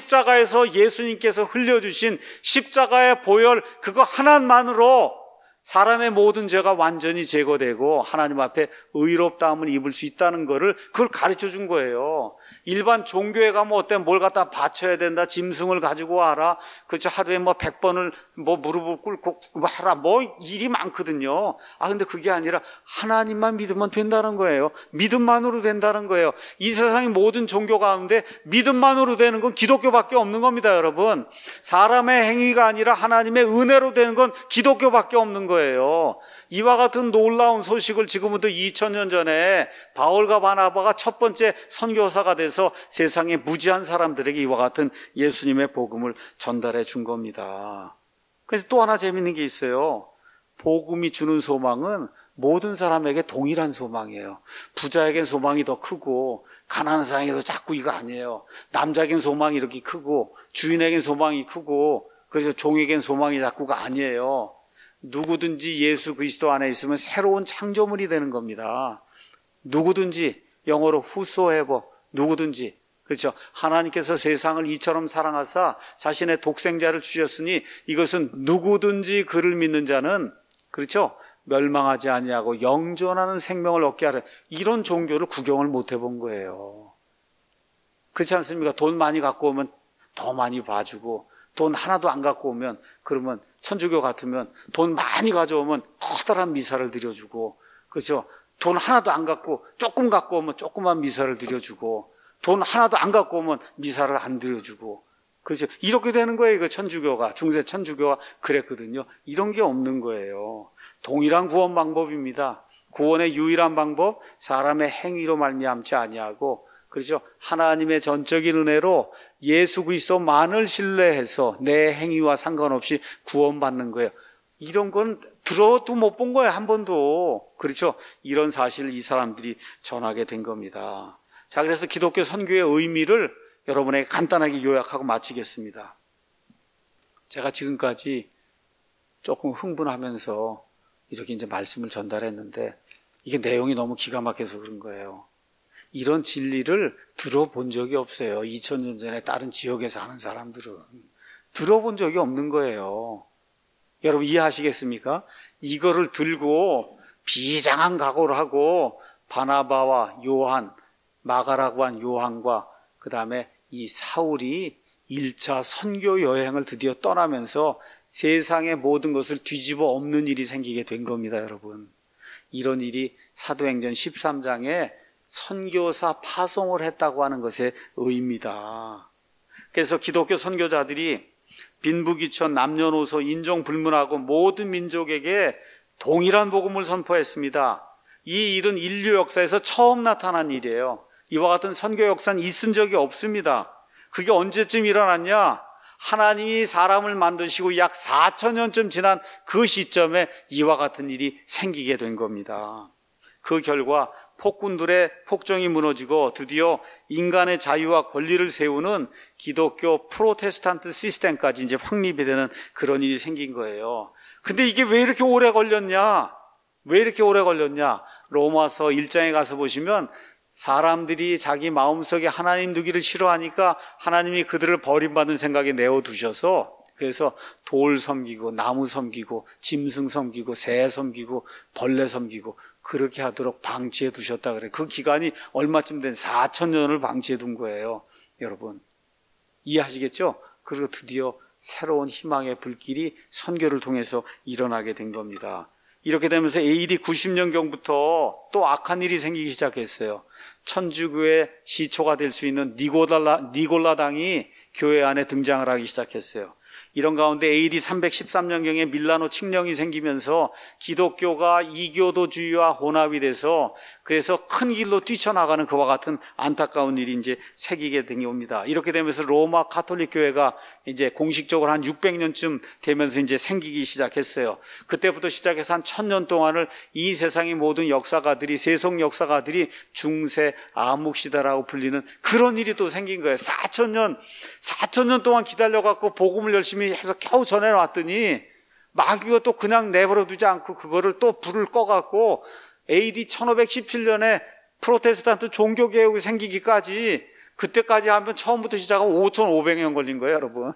십자가에서 예수님께서 흘려주신 십자가의 보혈, 그거 하나만으로 사람의 모든 죄가 완전히 제거되고 하나님 앞에 의롭다함을 입을 수 있다는 거를 그걸 가르쳐 준 거예요. 일반 종교에 가면 어때? 뭘 갖다 바쳐야 된다, 짐승을 가지고 와라, 그렇죠? 하루에 100번을 무릎을 꿇고 하라, 일이 많거든요. 근데 그게 아니라 하나님만 믿으면 된다는 거예요. 믿음만으로 된다는 거예요. 이 세상의 모든 종교 가운데 믿음만으로 되는 건 기독교밖에 없는 겁니다, 여러분. 사람의 행위가 아니라 하나님의 은혜로 되는 건 기독교밖에 없는 거예요. 이와 같은 놀라운 소식을 지금부터 2000년 전에 바울과 바나바가 첫 번째 선교사가 돼서 세상의 무지한 사람들에게 이와 같은 예수님의 복음을 전달해 준 겁니다. 그래서 또 하나 재밌는 게 있어요. 복음이 주는 소망은 모든 사람에게 동일한 소망이에요. 부자에겐 소망이 더 크고 가난한 사람에게도 자꾸 이거 아니에요. 남자에겐 소망이 이렇게 크고 주인에겐 소망이 크고 그래서 종에겐 소망이 자꾸가 아니에요. 누구든지 예수 그리스도 안에 있으면 새로운 창조물이 되는 겁니다. 누구든지, 영어로 whosoever, 누구든지, 그렇죠? 하나님께서 세상을 이처럼 사랑하사 자신의 독생자를 주셨으니 이것은 누구든지 그를 믿는 자는, 그렇죠? 멸망하지 아니하고 영존하는 생명을 얻게 하려, 이런 종교를 구경을 못 해본 거예요. 그렇지 않습니까? 돈 많이 갖고 오면 더 많이 봐주고, 돈 하나도 안 갖고 오면, 그러면 천주교 같으면 돈 많이 가져오면 커다란 미사를 드려주고, 그렇죠? 돈 하나도 안 갖고 조금 갖고 오면 조그만 미사를 드려주고, 돈 하나도 안 갖고 오면 미사를 안 드려주고, 그렇죠? 이렇게 되는 거예요. 이거 천주교가, 중세 천주교가 그랬거든요. 이런 게 없는 거예요. 동일한 구원 방법입니다. 구원의 유일한 방법, 사람의 행위로 말미암지 아니하고, 그렇죠? 하나님의 전적인 은혜로 예수 그리스도만을 신뢰해서 내 행위와 상관없이 구원받는 거예요. 이런 건 들어도 못 본 거예요, 한 번도. 그렇죠? 이런 사실을 이 사람들이 전하게 된 겁니다. 자, 그래서 기독교 선교의 의미를 여러분에게 간단하게 요약하고 마치겠습니다. 제가 지금까지 조금 흥분하면서 이렇게 이제 말씀을 전달했는데 이게 내용이 너무 기가 막혀서 그런 거예요. 이런 진리를 들어본 적이 없어요. 2000년 전에 다른 지역에 사는 사람들은 들어본 적이 없는 거예요. 여러분 이해하시겠습니까? 이거를 들고 비장한 각오를 하고 바나바와 요한, 마가라고 한 요한과 그 다음에 이 사울이 1차 선교 여행을 드디어 떠나면서 세상의 모든 것을 뒤집어 엎는 일이 생기게 된 겁니다, 여러분. 이런 일이 사도행전 13장에 선교사 파송을 했다고 하는 것의 의미다. 그래서 기독교 선교자들이 빈부귀천, 남녀노소, 인종 불문하고 모든 민족에게 동일한 복음을 선포했습니다. 이 일은 인류 역사에서 처음 나타난 일이에요. 이와 같은 선교 역사는 있은 적이 없습니다. 그게 언제쯤 일어났냐? 하나님이 사람을 만드시고 약 4000년쯤 지난 그 시점에 이와 같은 일이 생기게 된 겁니다. 그 결과 폭군들의 폭정이 무너지고 드디어 인간의 자유와 권리를 세우는 기독교 프로테스탄트 시스템까지 이제 확립이 되는 그런 일이 생긴 거예요. 근데 이게 왜 이렇게 오래 걸렸냐? 왜 이렇게 오래 걸렸냐? 로마서 1장에 가서 보시면 사람들이 자기 마음속에 하나님 두기를 싫어하니까 하나님이 그들을 버림받는 생각에 내어두셔서 그래서 돌 섬기고 나무 섬기고 짐승 섬기고 새 섬기고 벌레 섬기고 그렇게 하도록 방치해 두셨다 그래요. 그 기간이 얼마쯤 된 4,000년을 방치해 둔 거예요. 여러분 이해하시겠죠? 그리고 드디어 새로운 희망의 불길이 선교를 통해서 일어나게 된 겁니다. 이렇게 되면서 AD 90년경부터 또 악한 일이 생기기 시작했어요. 천주교의 시초가 될 수 있는 니골라당이 교회 안에 등장을 하기 시작했어요. 이런 가운데 AD 313년경에 밀라노 칙령이 생기면서 기독교가 이교도주의와 혼합이 돼서 그래서 큰 길로 뛰쳐나가는 그와 같은 안타까운 일이 이제 생기게 된 겁니다. 이렇게 되면서 로마 가톨릭 교회가 이제 공식적으로 한 600년쯤 되면서 이제 생기기 시작했어요. 그때부터 시작해서 한 1000년 동안을 이 세상의 모든 역사가들이 세속 역사가들이 중세 암흑시대라고 불리는 그런 일이 또 생긴 거예요. 4,000년 동안 기다려갖고 복음을 열심히 해서 겨우 전해놨더니 마귀가 또 그냥 내버려 두지 않고 그거를 또 불을 꺼갖고 AD 1517년에 프로테스탄트 종교개혁이 생기기까지 그때까지 하면 처음부터 시작하면 5,500년 걸린 거예요, 여러분.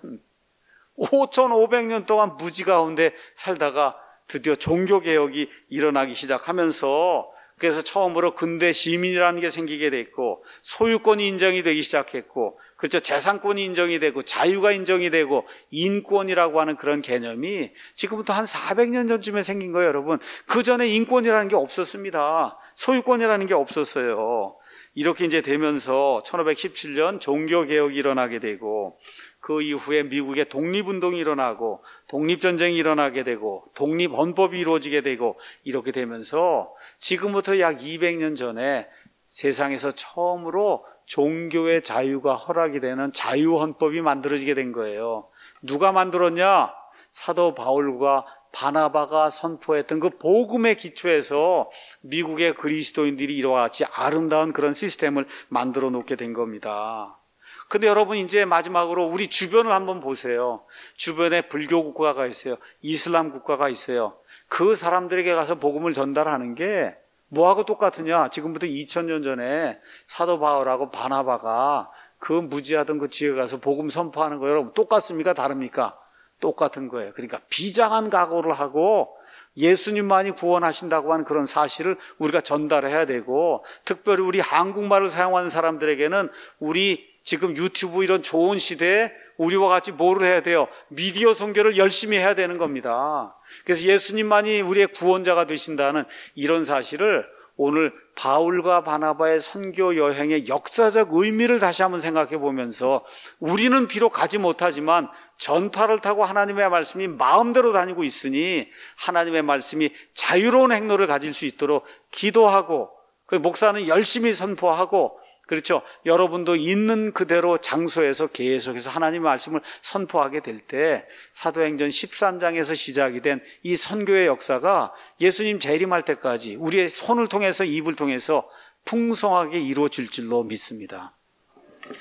5,500년 동안 무지 가운데 살다가 드디어 종교개혁이 일어나기 시작하면서 그래서 처음으로 근대 시민이라는 게 생기게 됐고 소유권이 인정이 되기 시작했고 그렇죠. 재산권이 인정이 되고 자유가 인정이 되고 인권이라고 하는 그런 개념이 지금부터 한 400년 전쯤에 생긴 거예요, 여러분. 그 전에 인권이라는 게 없었습니다. 소유권이라는 게 없었어요. 이렇게 이제 되면서 1517년 종교개혁이 일어나게 되고 그 이후에 미국의 독립운동이 일어나고 독립전쟁이 일어나게 되고 독립헌법이 이루어지게 되고 이렇게 되면서 지금부터 약 200년 전에 세상에서 처음으로 종교의 자유가 허락이 되는 자유헌법이 만들어지게 된 거예요. 누가 만들었냐? 사도 바울과 바나바가 선포했던 그 복음의 기초에서 미국의 그리스도인들이 이와 같이 아름다운 그런 시스템을 만들어 놓게 된 겁니다. 근데 여러분 이제 마지막으로 우리 주변을 한번 보세요. 주변에 불교 국가가 있어요. 이슬람 국가가 있어요. 그 사람들에게 가서 복음을 전달하는 게 뭐하고 똑같으냐? 지금부터 2000년 전에 사도 바울하고 바나바가 그 무지하던 그 지역에 가서 복음 선포하는 거 여러분 똑같습니까? 다릅니까? 똑같은 거예요. 그러니까 비장한 각오를 하고 예수님만이 구원하신다고 하는 그런 사실을 우리가 전달해야 되고 특별히 우리 한국말을 사용하는 사람들에게는 우리 지금 유튜브 이런 좋은 시대에 우리와 같이 뭐를 해야 돼요? 미디어 선교를 열심히 해야 되는 겁니다. 그래서 예수님만이 우리의 구원자가 되신다는 이런 사실을 오늘 바울과 바나바의 선교 여행의 역사적 의미를 다시 한번 생각해 보면서 우리는 비록 가지 못하지만 전파를 타고 하나님의 말씀이 마음대로 다니고 있으니 하나님의 말씀이 자유로운 행로를 가질 수 있도록 기도하고 그 목사는 열심히 선포하고 그렇죠. 여러분도 있는 그대로 장소에서 계속해서 하나님의 말씀을 선포하게 될 때 사도행전 13장에서 시작이 된 이 선교의 역사가 예수님 재림할 때까지 우리의 손을 통해서 입을 통해서 풍성하게 이루어질 줄로 믿습니다.